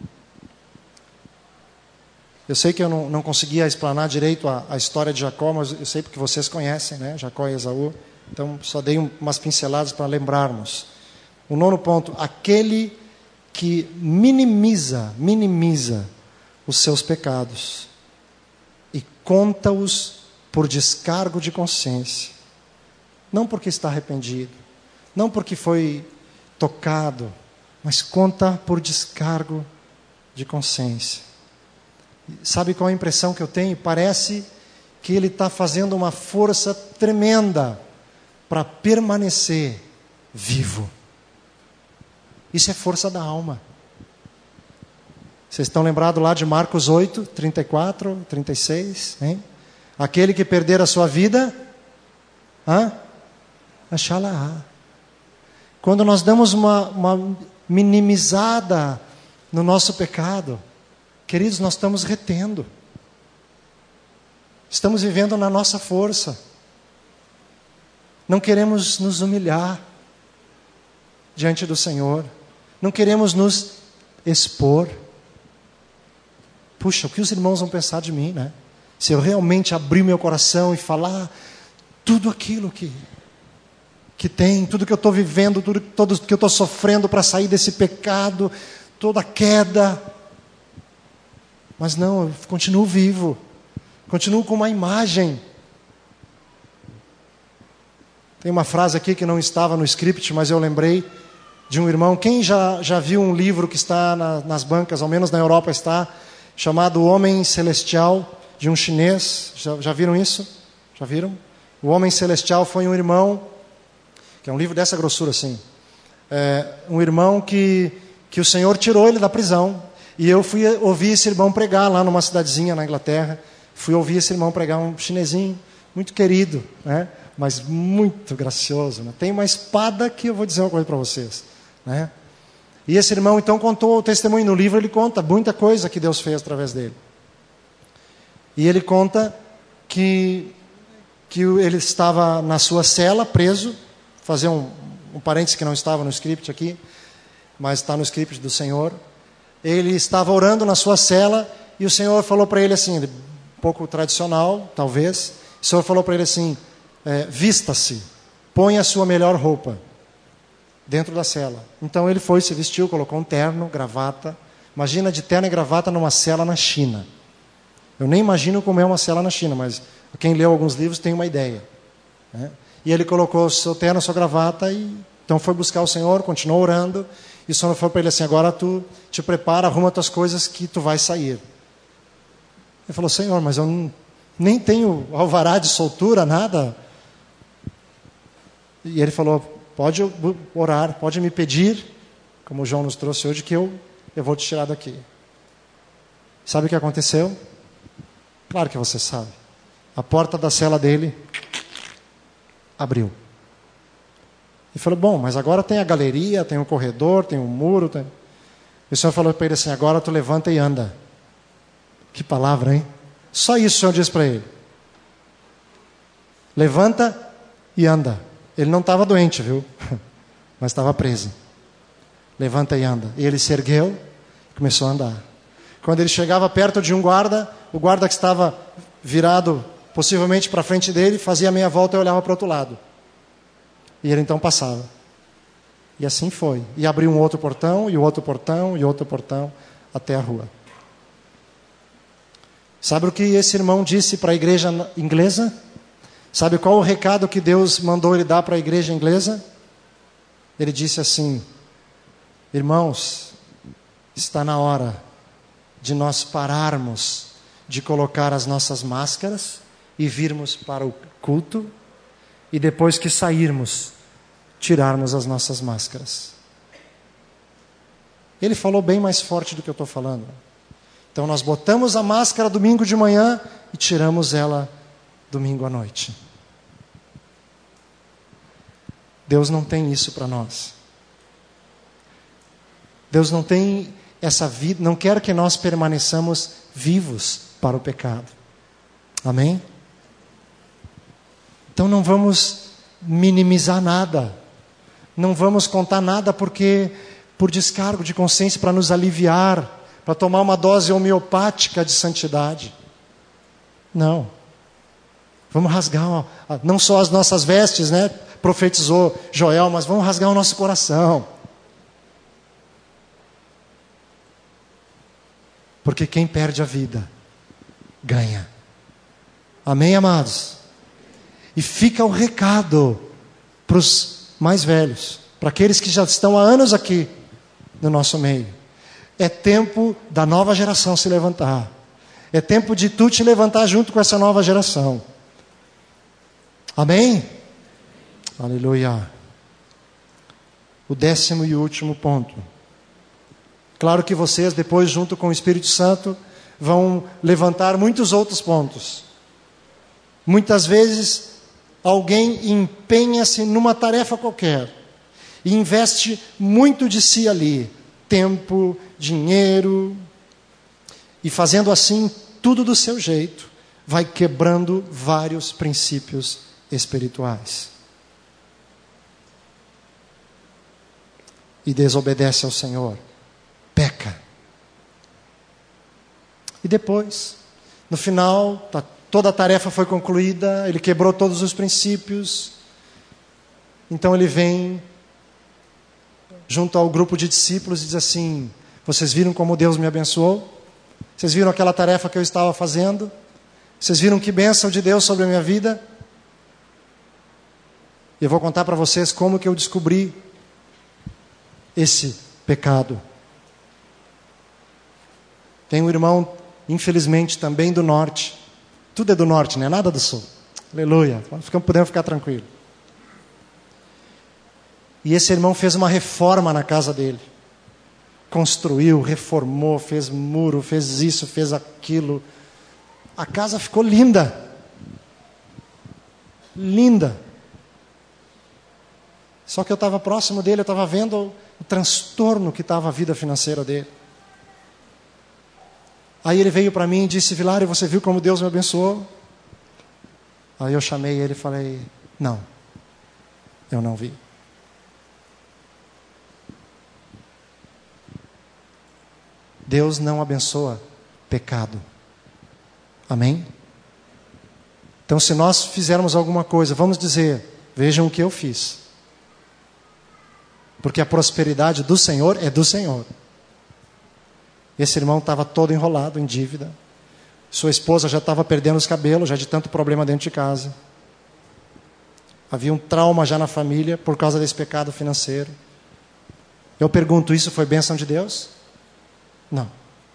Speaker 2: Eu sei que eu não conseguia explanar direito a história de Jacó, mas eu sei porque vocês conhecem, né? Jacó e Esaú. Então, só dei umas pinceladas para lembrarmos. O 9º ponto. Aquele que minimiza os seus pecados e conta-os por descargo de consciência. Não porque está arrependido, não porque foi tocado, mas conta por descargo de consciência. Sabe qual é a impressão que eu tenho? Parece que ele está fazendo uma força tremenda para permanecer vivo. Isso é força da alma. Vocês estão lembrados lá de Marcos 8, 34, 36? Hein? Aquele que perder a sua vida, achá-la-á. Quando nós damos uma minimizada no nosso pecado, queridos, nós estamos retendo. Estamos vivendo na nossa força. Não queremos nos humilhar diante do Senhor. Não queremos nos expor. Puxa, o que os irmãos vão pensar de mim, né? Se eu realmente abrir meu coração e falar tudo aquilo que tem, tudo que eu estou vivendo, tudo que eu estou sofrendo para sair desse pecado, toda a queda. Mas não, eu continuo vivo. Continuo com uma imagem. Tem uma frase aqui que não estava no script, mas eu lembrei de um irmão. Quem já viu um livro que está nas bancas, ao menos na Europa está, chamado O Homem Celestial, de um chinês? Já viram isso? Já viram? O Homem Celestial foi um irmão, que é um livro dessa grossura assim. Um irmão que o Senhor tirou ele da prisão. E eu fui ouvir esse irmão pregar lá numa cidadezinha na Inglaterra. Fui ouvir esse irmão pregar, um chinesinho, muito querido, né? Mas muito gracioso. Né? Tem uma espada que eu vou dizer uma coisa para vocês. Né? E esse irmão então contou o testemunho no livro, ele conta muita coisa que Deus fez através dele. E ele conta que ele estava na sua cela, preso, fazer um parênteses que não estava no script aqui, mas está no script do Senhor. Ele estava orando na sua cela e o Senhor falou para ele assim, um pouco tradicional, talvez. O Senhor falou para ele assim, vista-se, põe a sua melhor roupa dentro da cela. Então ele foi, se vestiu, colocou um terno, gravata. Imagina de terno e gravata numa cela na China. Eu nem imagino como é uma cela na China, mas quem leu alguns livros tem uma ideia. Né? E ele colocou o seu terno, a sua gravata, e então foi buscar o Senhor, continuou orando. E o Senhor falou para ele assim, agora tu te prepara, arruma tuas coisas que tu vai sair. Ele falou, Senhor, mas eu nem tenho alvará de soltura, nada. E ele falou, pode orar, pode me pedir, como o João nos trouxe hoje, que eu vou te tirar daqui. Sabe o que aconteceu? Claro que você sabe. A porta da cela dele abriu. E falou, bom, mas agora tem a galeria, tem um corredor, tem um muro. E o Senhor falou para ele assim, agora tu levanta e anda. Que palavra, hein? Só isso o Senhor disse para ele. Levanta e anda. Ele não estava doente, viu? Mas estava preso. Levanta e anda. E ele se ergueu e começou a andar. Quando ele chegava perto de um guarda, o guarda que estava virado possivelmente para frente dele, fazia meia volta e olhava para o outro lado. E ele então passava. E assim foi. E abriu um outro portão, e outro portão, e outro portão, até a rua. Sabe o que esse irmão disse para a igreja inglesa? Sabe qual o recado que Deus mandou ele dar para a igreja inglesa? Ele disse assim, irmãos, está na hora de nós pararmos de colocar as nossas máscaras e virmos para o culto e depois que sairmos, tirarmos as nossas máscaras. Ele falou bem mais forte do que eu estou falando. Então nós botamos a máscara domingo de manhã e tiramos ela domingo à noite. Deus não tem isso para nós. Deus não tem essa vida, não quer que nós permaneçamos vivos para o pecado. Amém? Então não vamos minimizar nada. Não vamos contar nada porque por descargo de consciência para nos aliviar, para tomar uma dose homeopática de santidade. Não. Vamos rasgar, não só as nossas vestes, né? Profetizou Joel, mas vamos rasgar o nosso coração. Porque quem perde a vida, ganha. Amém, amados? E fica o recado para os mais velhos, para aqueles que já estão há anos aqui no nosso meio. É tempo da nova geração se levantar. É tempo de tu te levantar junto com essa nova geração. Amém? Aleluia. O 10º e último ponto. Claro que vocês depois, junto com o Espírito Santo, vão levantar muitos outros pontos. Muitas vezes, alguém empenha-se numa tarefa qualquer e investe muito de si ali, tempo, dinheiro, e fazendo assim tudo do seu jeito, vai quebrando vários princípios espirituais. E desobedece ao Senhor, peca. E depois, no final, toda a tarefa foi concluída, ele quebrou todos os princípios. Então ele vem junto ao grupo de discípulos e diz assim: vocês viram como Deus me abençoou? Vocês viram aquela tarefa que eu estava fazendo? Vocês viram que bênção de Deus sobre a minha vida? E eu vou contar para vocês como que eu descobri esse pecado. Tem um irmão, infelizmente, também do norte. Tudo é do norte, né? Nada do sul. Aleluia. Podemos ficar tranquilos. E esse irmão fez uma reforma na casa dele. Construiu, reformou, fez muro, fez isso, fez aquilo. A casa ficou linda. Linda. Só que eu estava próximo dele, eu estava vendo o transtorno que estava a vida financeira dele. Aí ele veio para mim e disse: Vilário, você viu como Deus me abençoou? Aí eu chamei ele e falei: não, eu não vi. Deus não abençoa pecado. Amém? Então, se nós fizermos alguma coisa, vamos dizer: vejam o que eu fiz. Porque a prosperidade do Senhor é do Senhor. Esse irmão estava todo enrolado em dívida. Sua esposa já estava perdendo os cabelos, já de tanto problema dentro de casa. Havia um trauma já na família por causa desse pecado financeiro. Eu pergunto, isso foi bênção de Deus? Não.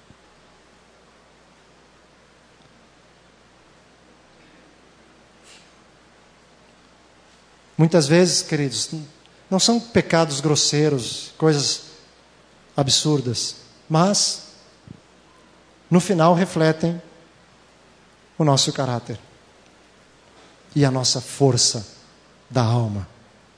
Speaker 2: Muitas vezes, queridos, não são pecados grosseiros, coisas absurdas, mas no final refletem o nosso caráter e a nossa força da alma.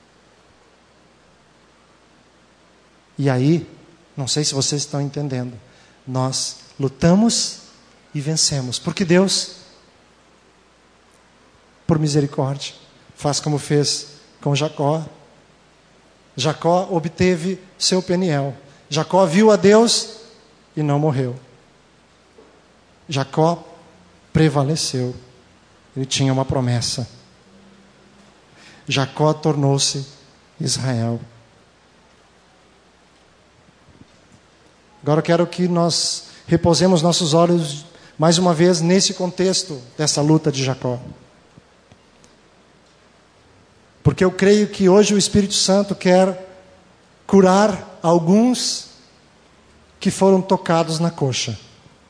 Speaker 2: E aí, não sei se vocês estão entendendo, nós lutamos e vencemos, porque Deus, por misericórdia, faz como fez com Jacó. Jacó obteve seu Peniel. Jacó viu a Deus e não morreu. Jacó prevaleceu. Ele tinha uma promessa. Jacó tornou-se Israel. Agora eu quero que nós repousemos nossos olhos mais uma vez nesse contexto dessa luta de Jacó. Porque eu creio que hoje o Espírito Santo quer curar alguns que foram tocados na coxa.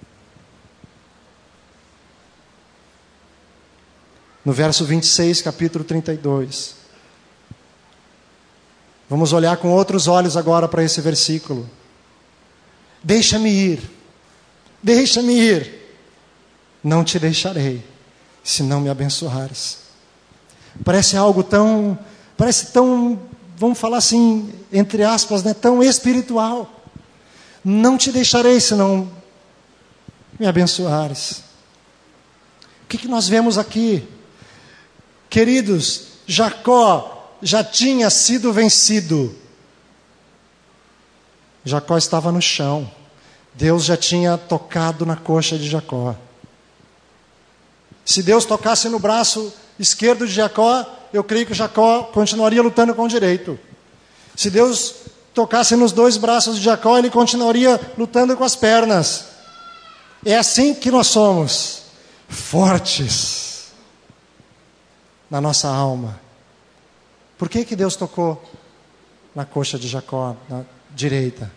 Speaker 2: No verso 26, capítulo 32. Vamos olhar com outros olhos agora para esse versículo. Deixa-me ir, deixa-me ir. Não te deixarei, se não me abençoares. Parece algo tão, vamos falar assim, entre aspas, né, tão espiritual. Não te deixarei se não me abençoares. O que nós vemos aqui? Queridos, Jacó já tinha sido vencido. Jacó estava no chão. Deus já tinha tocado na coxa de Jacó. Se Deus tocasse no braço esquerdo de Jacó, eu creio que Jacó continuaria lutando com o direito. Se Deus tocasse nos dois braços de Jacó, ele continuaria lutando com as pernas. É assim que nós somos, fortes na nossa alma. Por que Deus tocou na coxa de Jacó, na direita?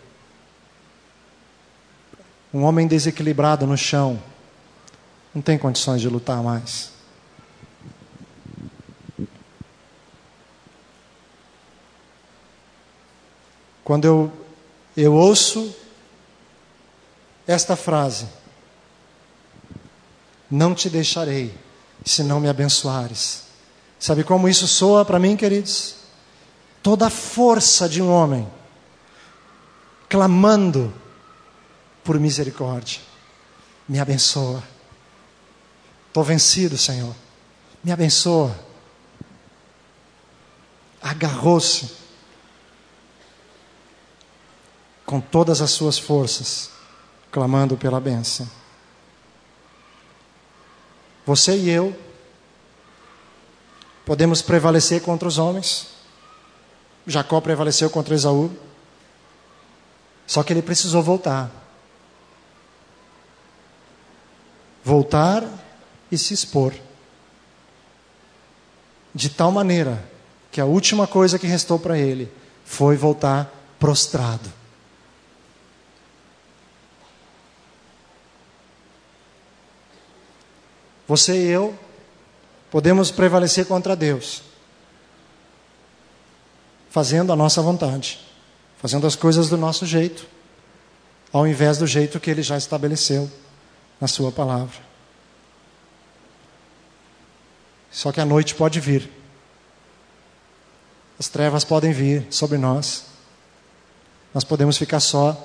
Speaker 2: Um homem desequilibrado no chão não tem condições de lutar mais. Quando eu ouço esta frase, não te deixarei, se não me abençoares. Sabe como isso soa para mim, queridos? Toda a força de um homem clamando por misericórdia. Me abençoa. Estou vencido, Senhor. Me abençoa. Agarrou-se com todas as suas forças, clamando pela bênção. Você e eu podemos prevalecer contra os homens. Jacó prevaleceu contra Esaú. Só que ele precisou voltar. Voltar e se expor. De tal maneira que a última coisa que restou para ele foi voltar prostrado. Você e eu podemos prevalecer contra Deus, fazendo a nossa vontade, fazendo as coisas do nosso jeito, ao invés do jeito que Ele já estabeleceu na Sua palavra. Só que a noite pode vir, as trevas podem vir sobre nós, nós podemos ficar só,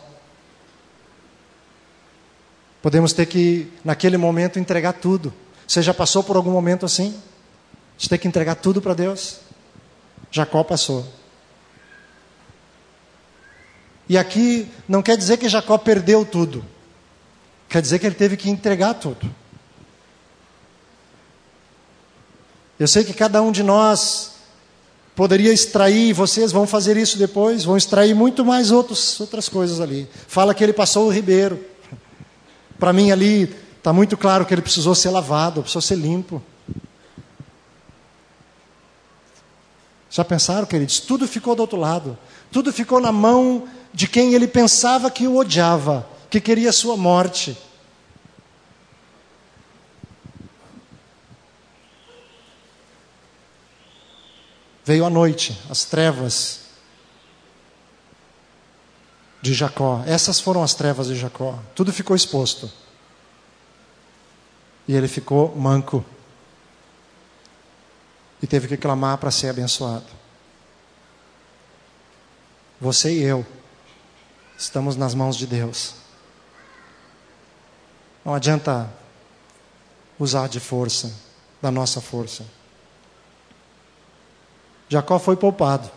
Speaker 2: podemos ter que, naquele momento, entregar tudo. Você já passou por algum momento assim? De ter que entregar tudo para Deus? Jacó passou. E aqui não quer dizer que Jacó perdeu tudo. Quer dizer que ele teve que entregar tudo. Eu sei que cada um de nós poderia extrair, vocês vão fazer isso depois, vão extrair muito mais outras coisas ali. Fala que ele passou o ribeiro. Para mim ali está muito claro que ele precisou ser lavado, precisou ser limpo. Já pensaram, queridos? Tudo ficou do outro lado. Tudo ficou na mão de quem ele pensava que o odiava, que queria a sua morte. Veio a noite, as trevas de Jacó. Essas foram as trevas de Jacó. Tudo ficou exposto. E ele ficou manco. E teve que clamar para ser abençoado. Você e eu estamos nas mãos de Deus. Não adianta usar de força, da nossa força. Jacó foi poupado.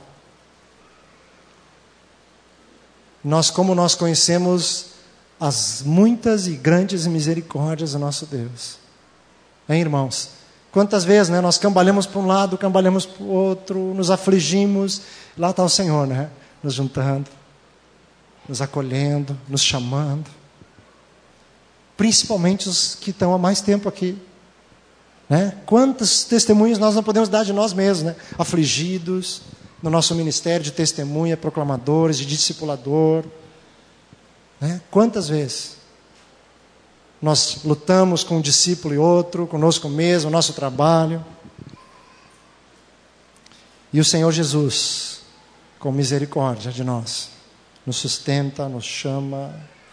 Speaker 2: Como nós conhecemos as muitas e grandes misericórdias do nosso Deus. Hein, irmãos? Quantas vezes, nós cambalhamos para um lado, cambalhamos para o outro, nos afligimos. Lá está o Senhor, nos juntando, nos acolhendo, nos chamando. Principalmente os que estão há mais tempo aqui. Quantos testemunhos nós não podemos dar de nós mesmos, afligidos, no nosso ministério de testemunha, proclamadores, de discipulador. Quantas vezes nós lutamos com um discípulo e outro, conosco mesmo, nosso trabalho. E o Senhor Jesus, com misericórdia de nós, nos sustenta, nos chama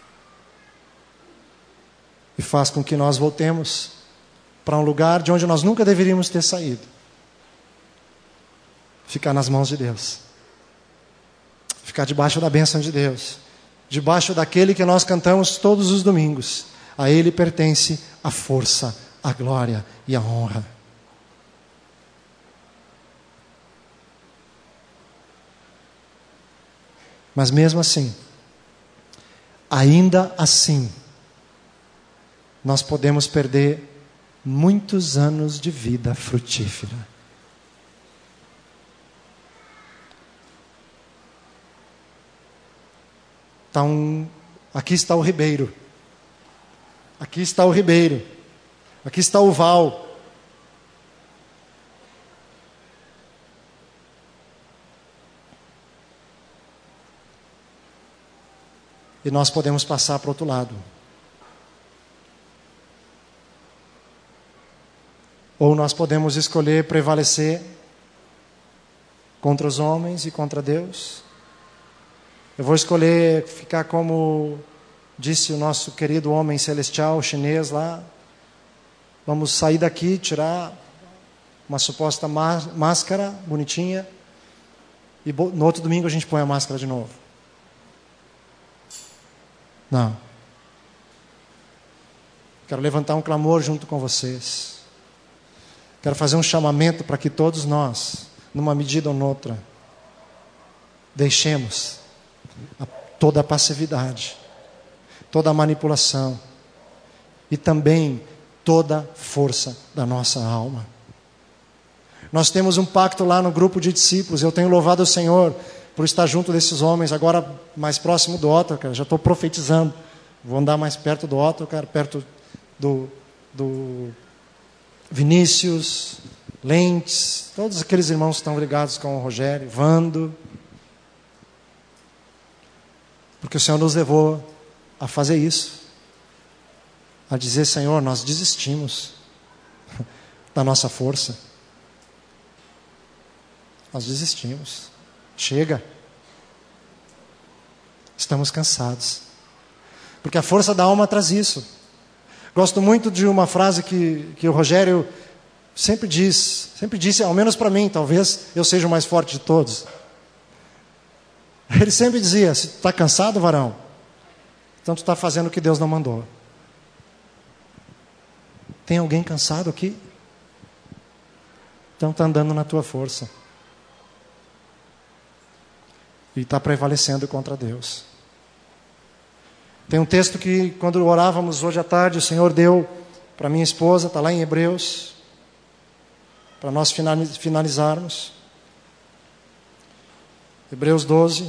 Speaker 2: e faz com que nós voltemos para um lugar de onde nós nunca deveríamos ter saído. Ficar nas mãos de Deus. Ficar debaixo da bênção de Deus. Debaixo daquele que nós cantamos todos os domingos. A Ele pertence a força, a glória e a honra. Mas mesmo assim, ainda assim, nós podemos perder muitos anos de vida frutífera. Aqui está o ribeiro. Aqui está o ribeiro. Aqui está o val. e nós podemos passar para o outro lado. Ou nós podemos escolher prevalecer contra os homens e contra Deus. Eu vou escolher ficar como disse o nosso querido homem celestial chinês lá. Vamos sair daqui, tirar uma suposta máscara bonitinha, e no outro domingo a gente põe a máscara de novo. Não. Quero levantar um clamor junto com vocês. Quero fazer um chamamento para que todos nós, numa medida ou noutra, deixemos toda a passividade, toda a manipulação e também toda a força da nossa alma. Nós temos um pacto lá no grupo de discípulos. Eu tenho louvado o Senhor por estar junto desses homens, agora mais próximo do Otto, cara. Já estou profetizando. Vou andar mais perto do Otto, cara, perto do Vinícius, Lentes, todos aqueles irmãos que estão ligados com o Rogério, Vando. Porque o Senhor nos levou a fazer isso. A dizer, Senhor, nós desistimos da nossa força. Nós desistimos. Chega. Estamos cansados. Porque a força da alma traz isso. Gosto muito de uma frase que o Rogério sempre disse, ao menos para mim, talvez eu seja o mais forte de todos. Ele sempre dizia, se tu está cansado, varão, então tu está fazendo o que Deus não mandou. Tem alguém cansado aqui? Então está andando na tua força. E está prevalecendo contra Deus. Tem um texto que, quando orávamos hoje à tarde, o Senhor deu para minha esposa, está lá em Hebreus, para nós finalizarmos. Hebreus 12.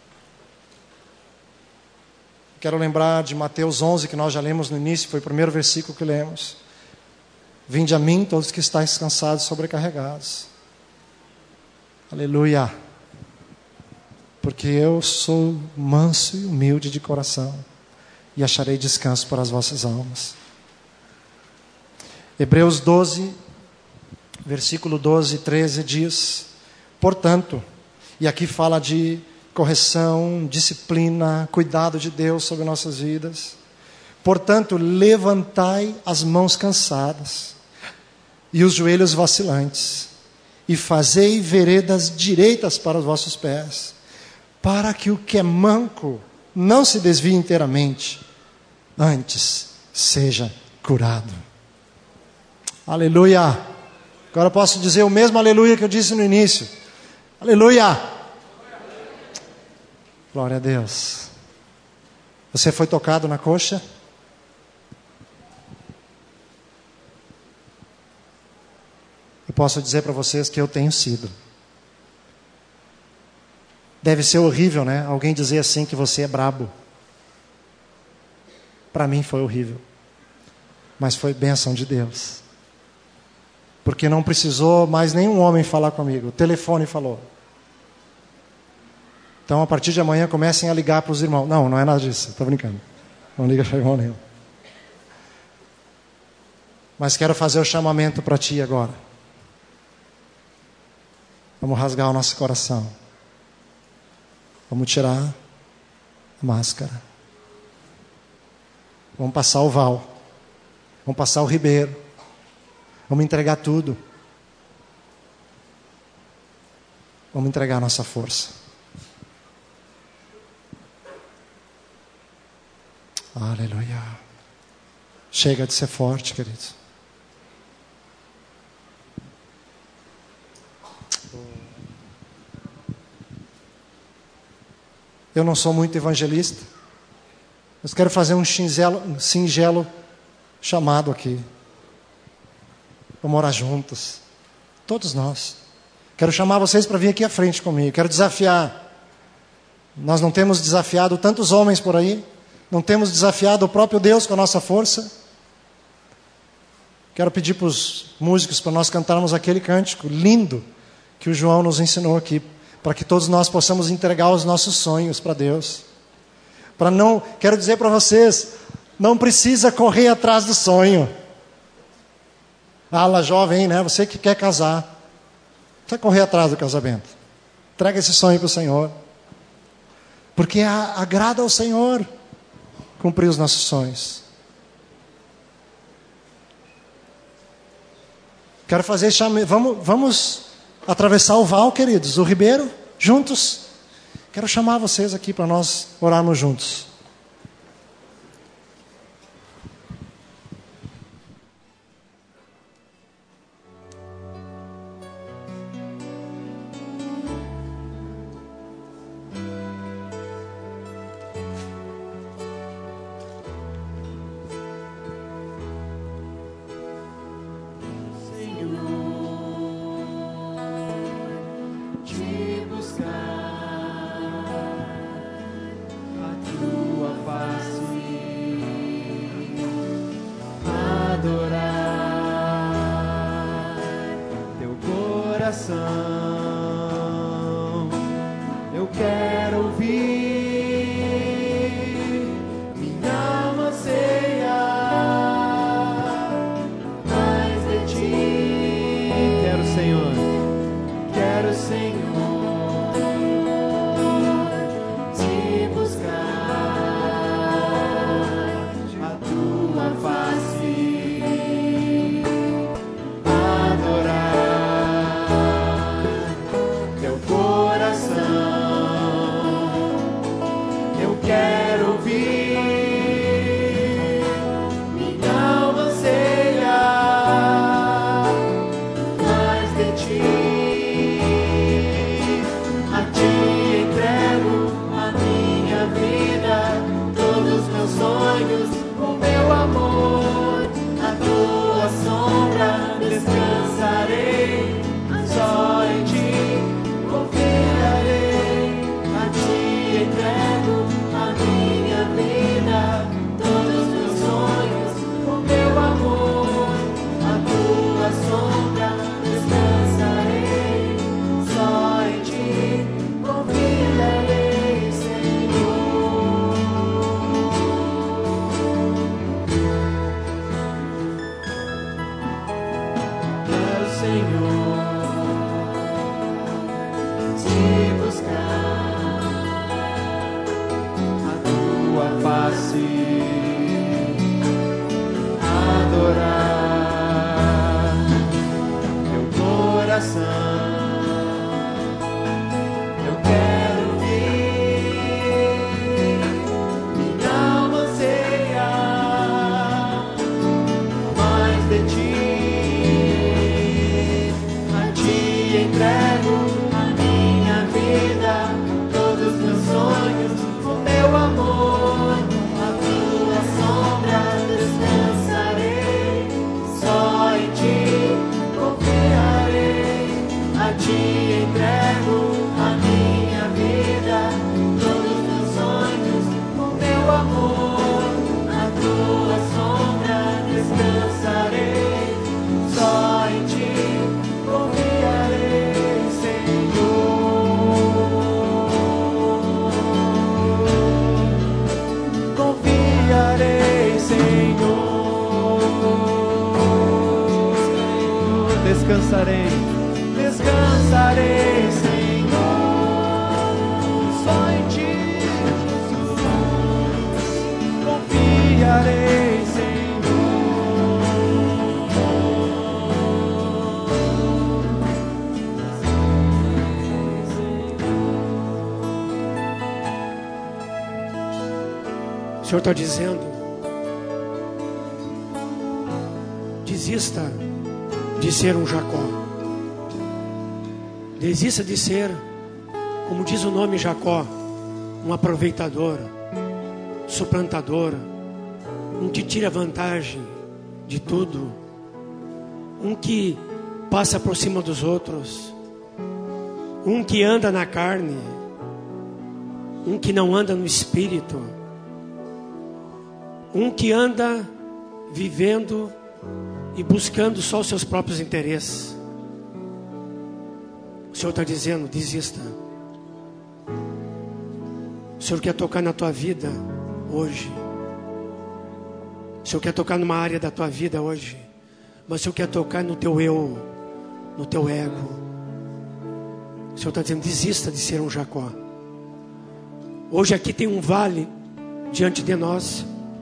Speaker 2: Quero lembrar de Mateus 11, que nós já lemos no início, foi o primeiro versículo que lemos. Vinde a mim, todos que estáis cansados e sobrecarregados. Aleluia. Porque eu sou manso e humilde de coração, e acharei descanso para as vossas almas. Hebreus 12, versículo 12 e 13 diz: portanto, e aqui fala de correção, disciplina, cuidado de Deus sobre nossas vidas. Portanto, levantai as mãos cansadas e os joelhos vacilantes, e fazei veredas direitas para os vossos pés, para que o que é manco não se desvie inteiramente, antes seja curado. Aleluia. Agora posso dizer o mesmo aleluia que eu disse no início. Aleluia. Glória a Deus. Você foi tocado na coxa? Eu posso dizer para vocês que eu tenho sido. Deve ser horrível, né? Alguém dizer assim que você é brabo. Para mim foi horrível. Mas foi bênção de Deus. Porque não precisou mais nenhum homem falar comigo. O telefone falou. Então, a partir de amanhã, comecem a ligar para os irmãos. Não, não é nada disso. Estou brincando. Não liga para irmão nenhum. Mas quero fazer o chamamento para ti agora. Vamos rasgar o nosso coração. Vamos tirar a máscara. Vamos passar o Val. Vamos passar o Ribeiro. Vamos entregar tudo. Vamos entregar a nossa força. Aleluia. Chega de ser forte, queridos. Eu não sou muito evangelista, mas quero fazer um singelo chamado aqui. Vamos orar juntos. Todos nós. Quero chamar vocês para vir aqui à frente comigo. Quero desafiar. Nós não temos desafiado tantos homens por aí. Não temos desafiado o próprio Deus com a nossa força. Quero pedir para os músicos para nós cantarmos aquele cântico lindo que o João nos ensinou aqui, para que todos nós possamos entregar os nossos sonhos para Deus. Quero dizer para vocês, não precisa correr atrás do sonho. Ala jovem, né? Você que quer casar, não precisa correr atrás do casamento. Traga esse sonho para o Senhor. Porque agrada ao Senhor cumprir os nossos sonhos. Quero fazer vamos atravessar o Val, queridos, o Ribeiro, juntos. Quero chamar vocês aqui para nós orarmos juntos.
Speaker 3: Eu quero ouvir minha alma anseia mais de ti. Quero, Senhor, te buscar a tua face, adorar teu coração. Eu quero ouvir minha alma anseia mais de ti. A ti entrego a minha vida, todos os meus sonhos, o meu amor. A tua sombra descansarei, só em ti confiarei. A ti entrego a minha vida, todos os meus sonhos, o meu amor. A tua sombra descansarei, só em ti confiarei, Senhor. Quero, Senhor, te buscar a tua face, adorar teu coração. Eu quero ouvir minha alma anseia mais de ti. A ti entrego a minha vida, todos os meus sonhos, o meu amor. A tua sombra descansarei, só em ti confiarei. A ti entrego a minha vida, todos os meus sonhos, o meu amor. A tua sombra descansarei, só em ti confiarei, Senhor. Confiarei, Senhor. Descansarei, Senhor. Só em ti, Jesus. Confiarei,
Speaker 4: O Senhor está dizendo: desista de ser um Jacó. Desista de ser, como diz o nome Jacó, um aproveitador, suplantador, um que tira vantagem de tudo, um que passa por cima dos outros, um que anda na carne, um que não anda no espírito, um que anda vivendo e buscando só os seus próprios interesses. O Senhor está dizendo: desista. O Senhor quer tocar na tua vida hoje. O Senhor quer tocar numa área da tua vida hoje. Mas o Senhor quer tocar no teu eu, no teu ego. O Senhor está dizendo, desista de ser um Jacó. Hoje aqui tem um vale diante de nós.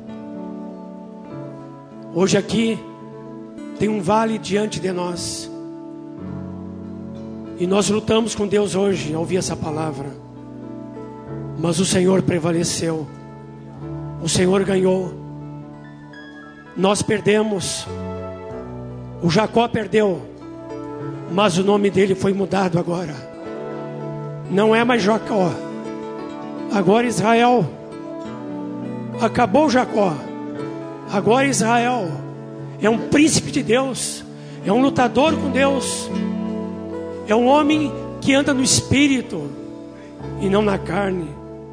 Speaker 4: Hoje aqui tem um vale diante de nós. E nós lutamos com Deus hoje ao ouvir essa palavra. Mas o Senhor prevaleceu. O Senhor ganhou. Nós perdemos. O Jacó perdeu. Mas o nome dele foi mudado agora. Não é mais Jacó. Agora Israel. Acabou Jacó. Agora Israel é um príncipe de Deus. É um lutador com Deus. É um homem que anda no espírito e não na carne.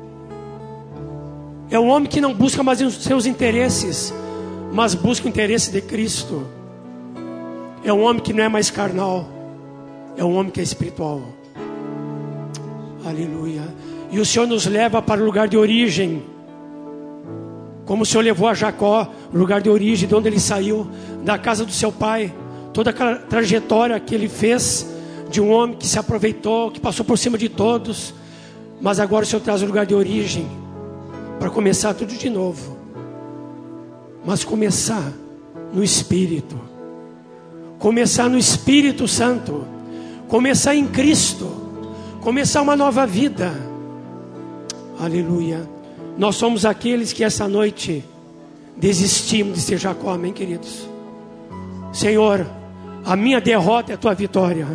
Speaker 4: É um homem que não busca mais os seus interesses, mas busca o interesse de Cristo. É um homem que não é mais carnal. É um homem que é espiritual. Aleluia. E o Senhor nos leva para o lugar de origem. Como o Senhor levou a Jacó, o lugar de origem, de onde ele saiu, da casa do seu pai. Toda aquela trajetória que ele fez, de um homem que se aproveitou, que passou por cima de todos. Mas agora o Senhor traz o lugar de origem, para começar tudo de novo. Mas começar no Espírito. Começar no Espírito Santo. Começar em Cristo. Começar uma nova vida. Aleluia. Nós somos aqueles que essa noite desistimos de ser Jacó, amém, queridos? Senhor, a minha derrota é a tua vitória.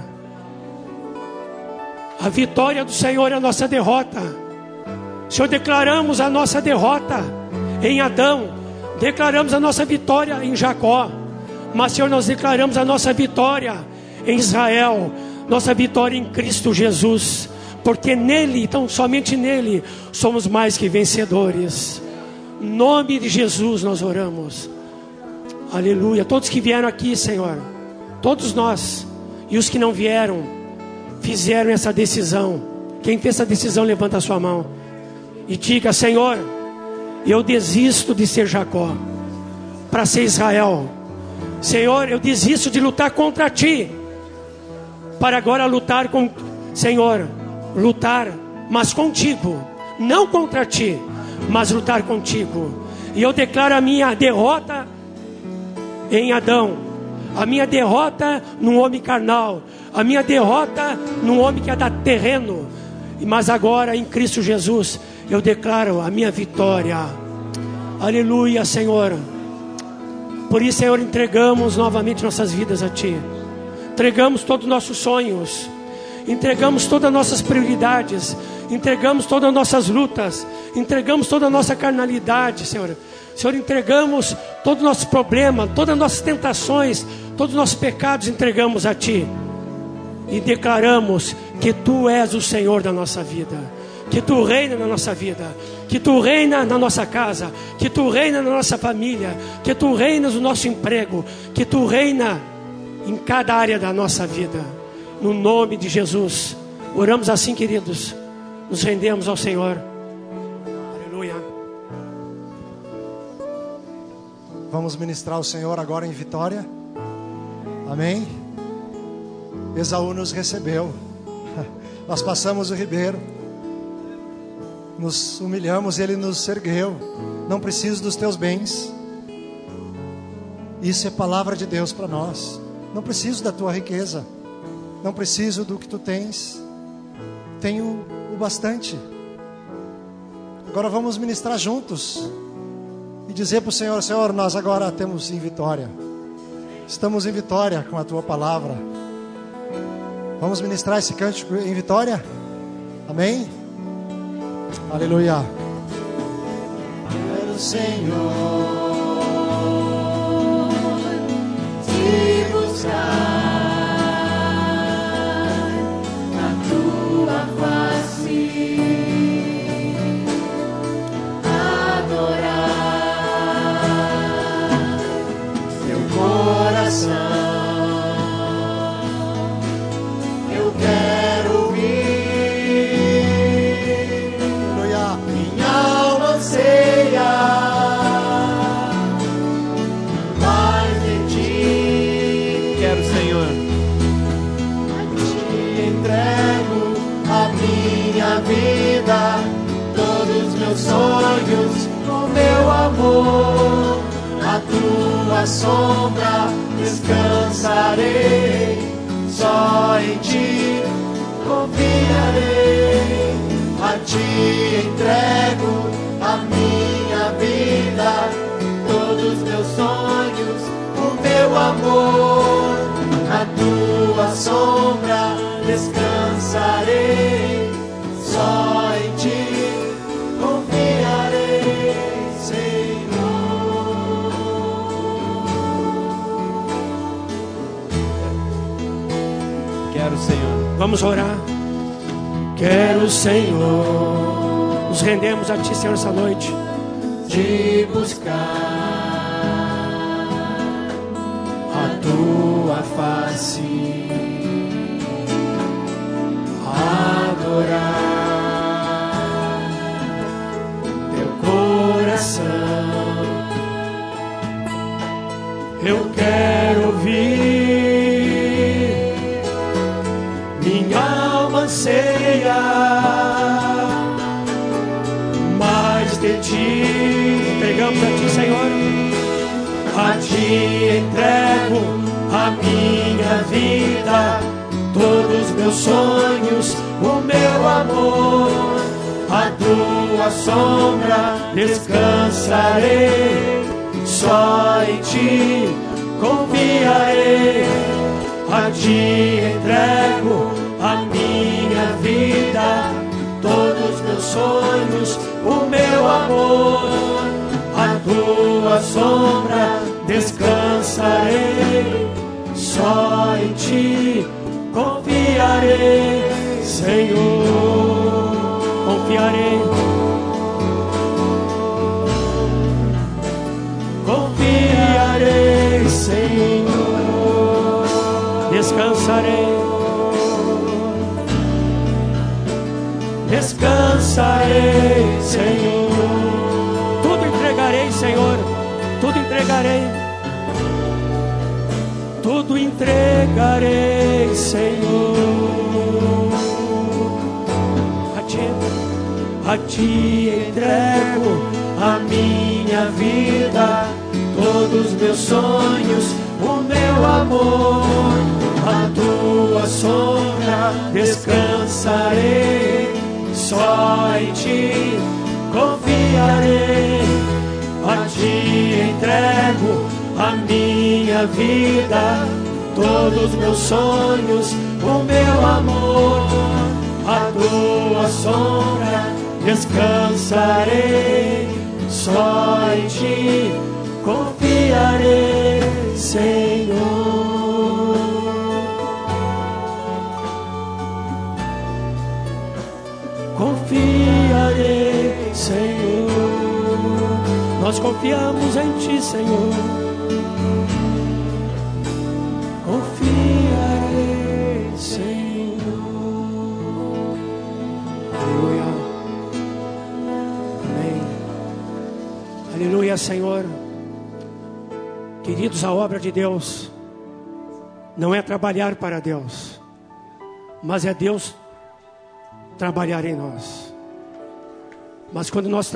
Speaker 4: A vitória do Senhor é a nossa derrota. Senhor, declaramos a nossa derrota em Adão. Declaramos a nossa vitória em Jacó. Mas, Senhor, nós declaramos a nossa vitória em Israel. Nossa vitória em Cristo Jesus. Porque nele, então somente nele, somos mais que vencedores. Em nome de Jesus nós oramos. Aleluia. Todos que vieram aqui, Senhor, todos nós, e os que não vieram, fizeram essa decisão. Quem fez essa decisão, levanta a sua mão e diga: Senhor, eu desisto de ser Jacó para ser Israel. Senhor, eu desisto de lutar contra ti, para agora lutar com, Senhor, lutar, mas contigo, não contra ti, mas lutar contigo. E eu declaro a minha derrota em Adão, a minha derrota num homem carnal, a minha derrota num homem que é da terreno. Mas agora em Cristo Jesus eu declaro a minha vitória. Aleluia, Senhor. Por isso, Senhor, entregamos novamente nossas vidas a Ti. Entregamos todos os nossos sonhos. Entregamos todas as nossas prioridades. Entregamos todas as nossas lutas. Entregamos toda a nossa carnalidade, Senhor. Senhor, entregamos todos os nossos problemas, todas as nossas tentações, todos os nossos pecados entregamos a Ti. E declaramos que Tu és o Senhor da nossa vida. Que Tu reina na nossa vida. Que Tu reina na nossa casa. Que Tu reina na nossa família. Que Tu reinas no nosso emprego. Que Tu reina em cada área da nossa vida. No nome de Jesus. Oramos assim, queridos. Nos rendemos ao Senhor. Aleluia.
Speaker 2: Vamos ministrar ao Senhor agora em vitória. Amém. Esaú nos recebeu. Nós passamos o ribeiro. Nos humilhamos e Ele nos ergueu. Não preciso dos teus bens. Isso é palavra de Deus para nós. Não preciso da tua riqueza. Não preciso do que tu tens. Tenho o bastante. Agora vamos ministrar juntos e dizer para o Senhor: Senhor, nós agora temos em vitória. Estamos em vitória com a tua palavra. Vamos ministrar esse cântico em vitória? Amém? Aleluia.
Speaker 3: Quero, Senhor, te buscar na tua face, adorar teu coração. Eu quero ir meus sonhos, o meu amor, a tua sombra descansarei, só em ti confiarei, a ti entrego a minha vida, todos meus sonhos, o meu amor, a tua sombra descansarei, só em ti confiarei, Senhor.
Speaker 5: Quero, Senhor.
Speaker 4: Vamos orar. Quero, Senhor. Nos rendemos a Ti, Senhor, essa noite.
Speaker 3: De buscar a tua face, adorar teu coração.
Speaker 4: Eu quero ouvir,
Speaker 3: Minha alma anseia mais de ti.
Speaker 4: entregamos a Ti, Senhor.
Speaker 3: A ti entrego a minha vida, todos meus sonhos, o meu amor, a tua sombra descansarei, só em ti confiarei, a ti entrego a minha vida, todos meus sonhos, o meu amor, a tua sombra descansarei, só em ti confiarei, Senhor.
Speaker 4: Confiarei.
Speaker 3: Confiarei, Senhor.
Speaker 4: Descansarei.
Speaker 3: Descansarei, Senhor.
Speaker 4: Tudo entregarei, Senhor. Tudo entregarei. Tudo entregarei, Senhor. A ti
Speaker 3: entrego a minha vida, todos meus sonhos, o meu amor, a tua sombra descansarei, só em ti confiarei, a ti entrego a minha vida, todos meus sonhos, o meu amor, a tua sombra descansarei, só em ti confiarei, Senhor. Confiarei, Senhor.
Speaker 4: nós confiamos em Ti, Senhor.
Speaker 3: Confiarei, Senhor.
Speaker 4: Aleluia. Amém. Aleluia, Senhor. Queridos, a obra de Deus não é trabalhar para Deus, mas é Deus trabalhar em nós. Mas quando nós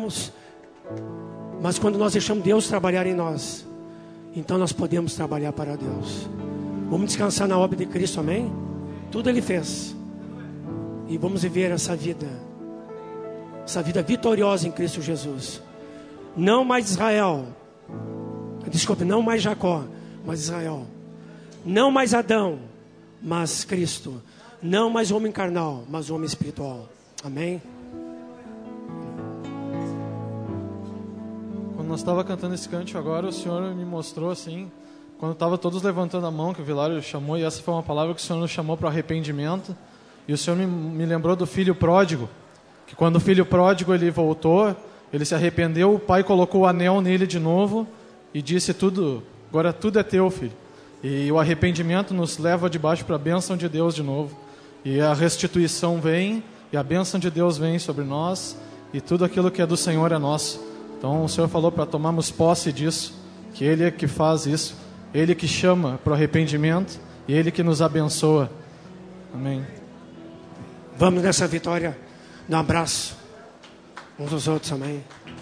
Speaker 4: deixamos Deus trabalhar em nós, então nós podemos trabalhar para Deus. Vamos descansar na obra de Cristo, amém? Tudo Ele fez. E vamos viver essa vida vitoriosa em Cristo Jesus. Não mais Israel, desculpe, não mais Jacó, mas Israel. Não mais Adão, mas Cristo. Não mais homem carnal, mas homem espiritual. Amém?
Speaker 5: Quando nós estava cantando esse cântico agora, o Senhor me mostrou assim, quando estava todos levantando a mão, que o Vilário chamou, e essa foi uma palavra que o Senhor nos chamou para o arrependimento, e o Senhor me lembrou do filho pródigo, que quando o filho pródigo ele voltou, ele se arrependeu, o pai colocou o anel nele de novo, e disse agora tudo é teu, filho. E o arrependimento nos leva debaixo para a bênção de Deus de novo, e a restituição vem, e a bênção de Deus vem sobre nós, e tudo aquilo que é do Senhor é nosso. Então o Senhor falou para tomarmos posse disso, que Ele é que faz isso, Ele que chama para o arrependimento e Ele que nos abençoa. Amém.
Speaker 4: Vamos nessa vitória, dá um abraço. uns aos outros, amém.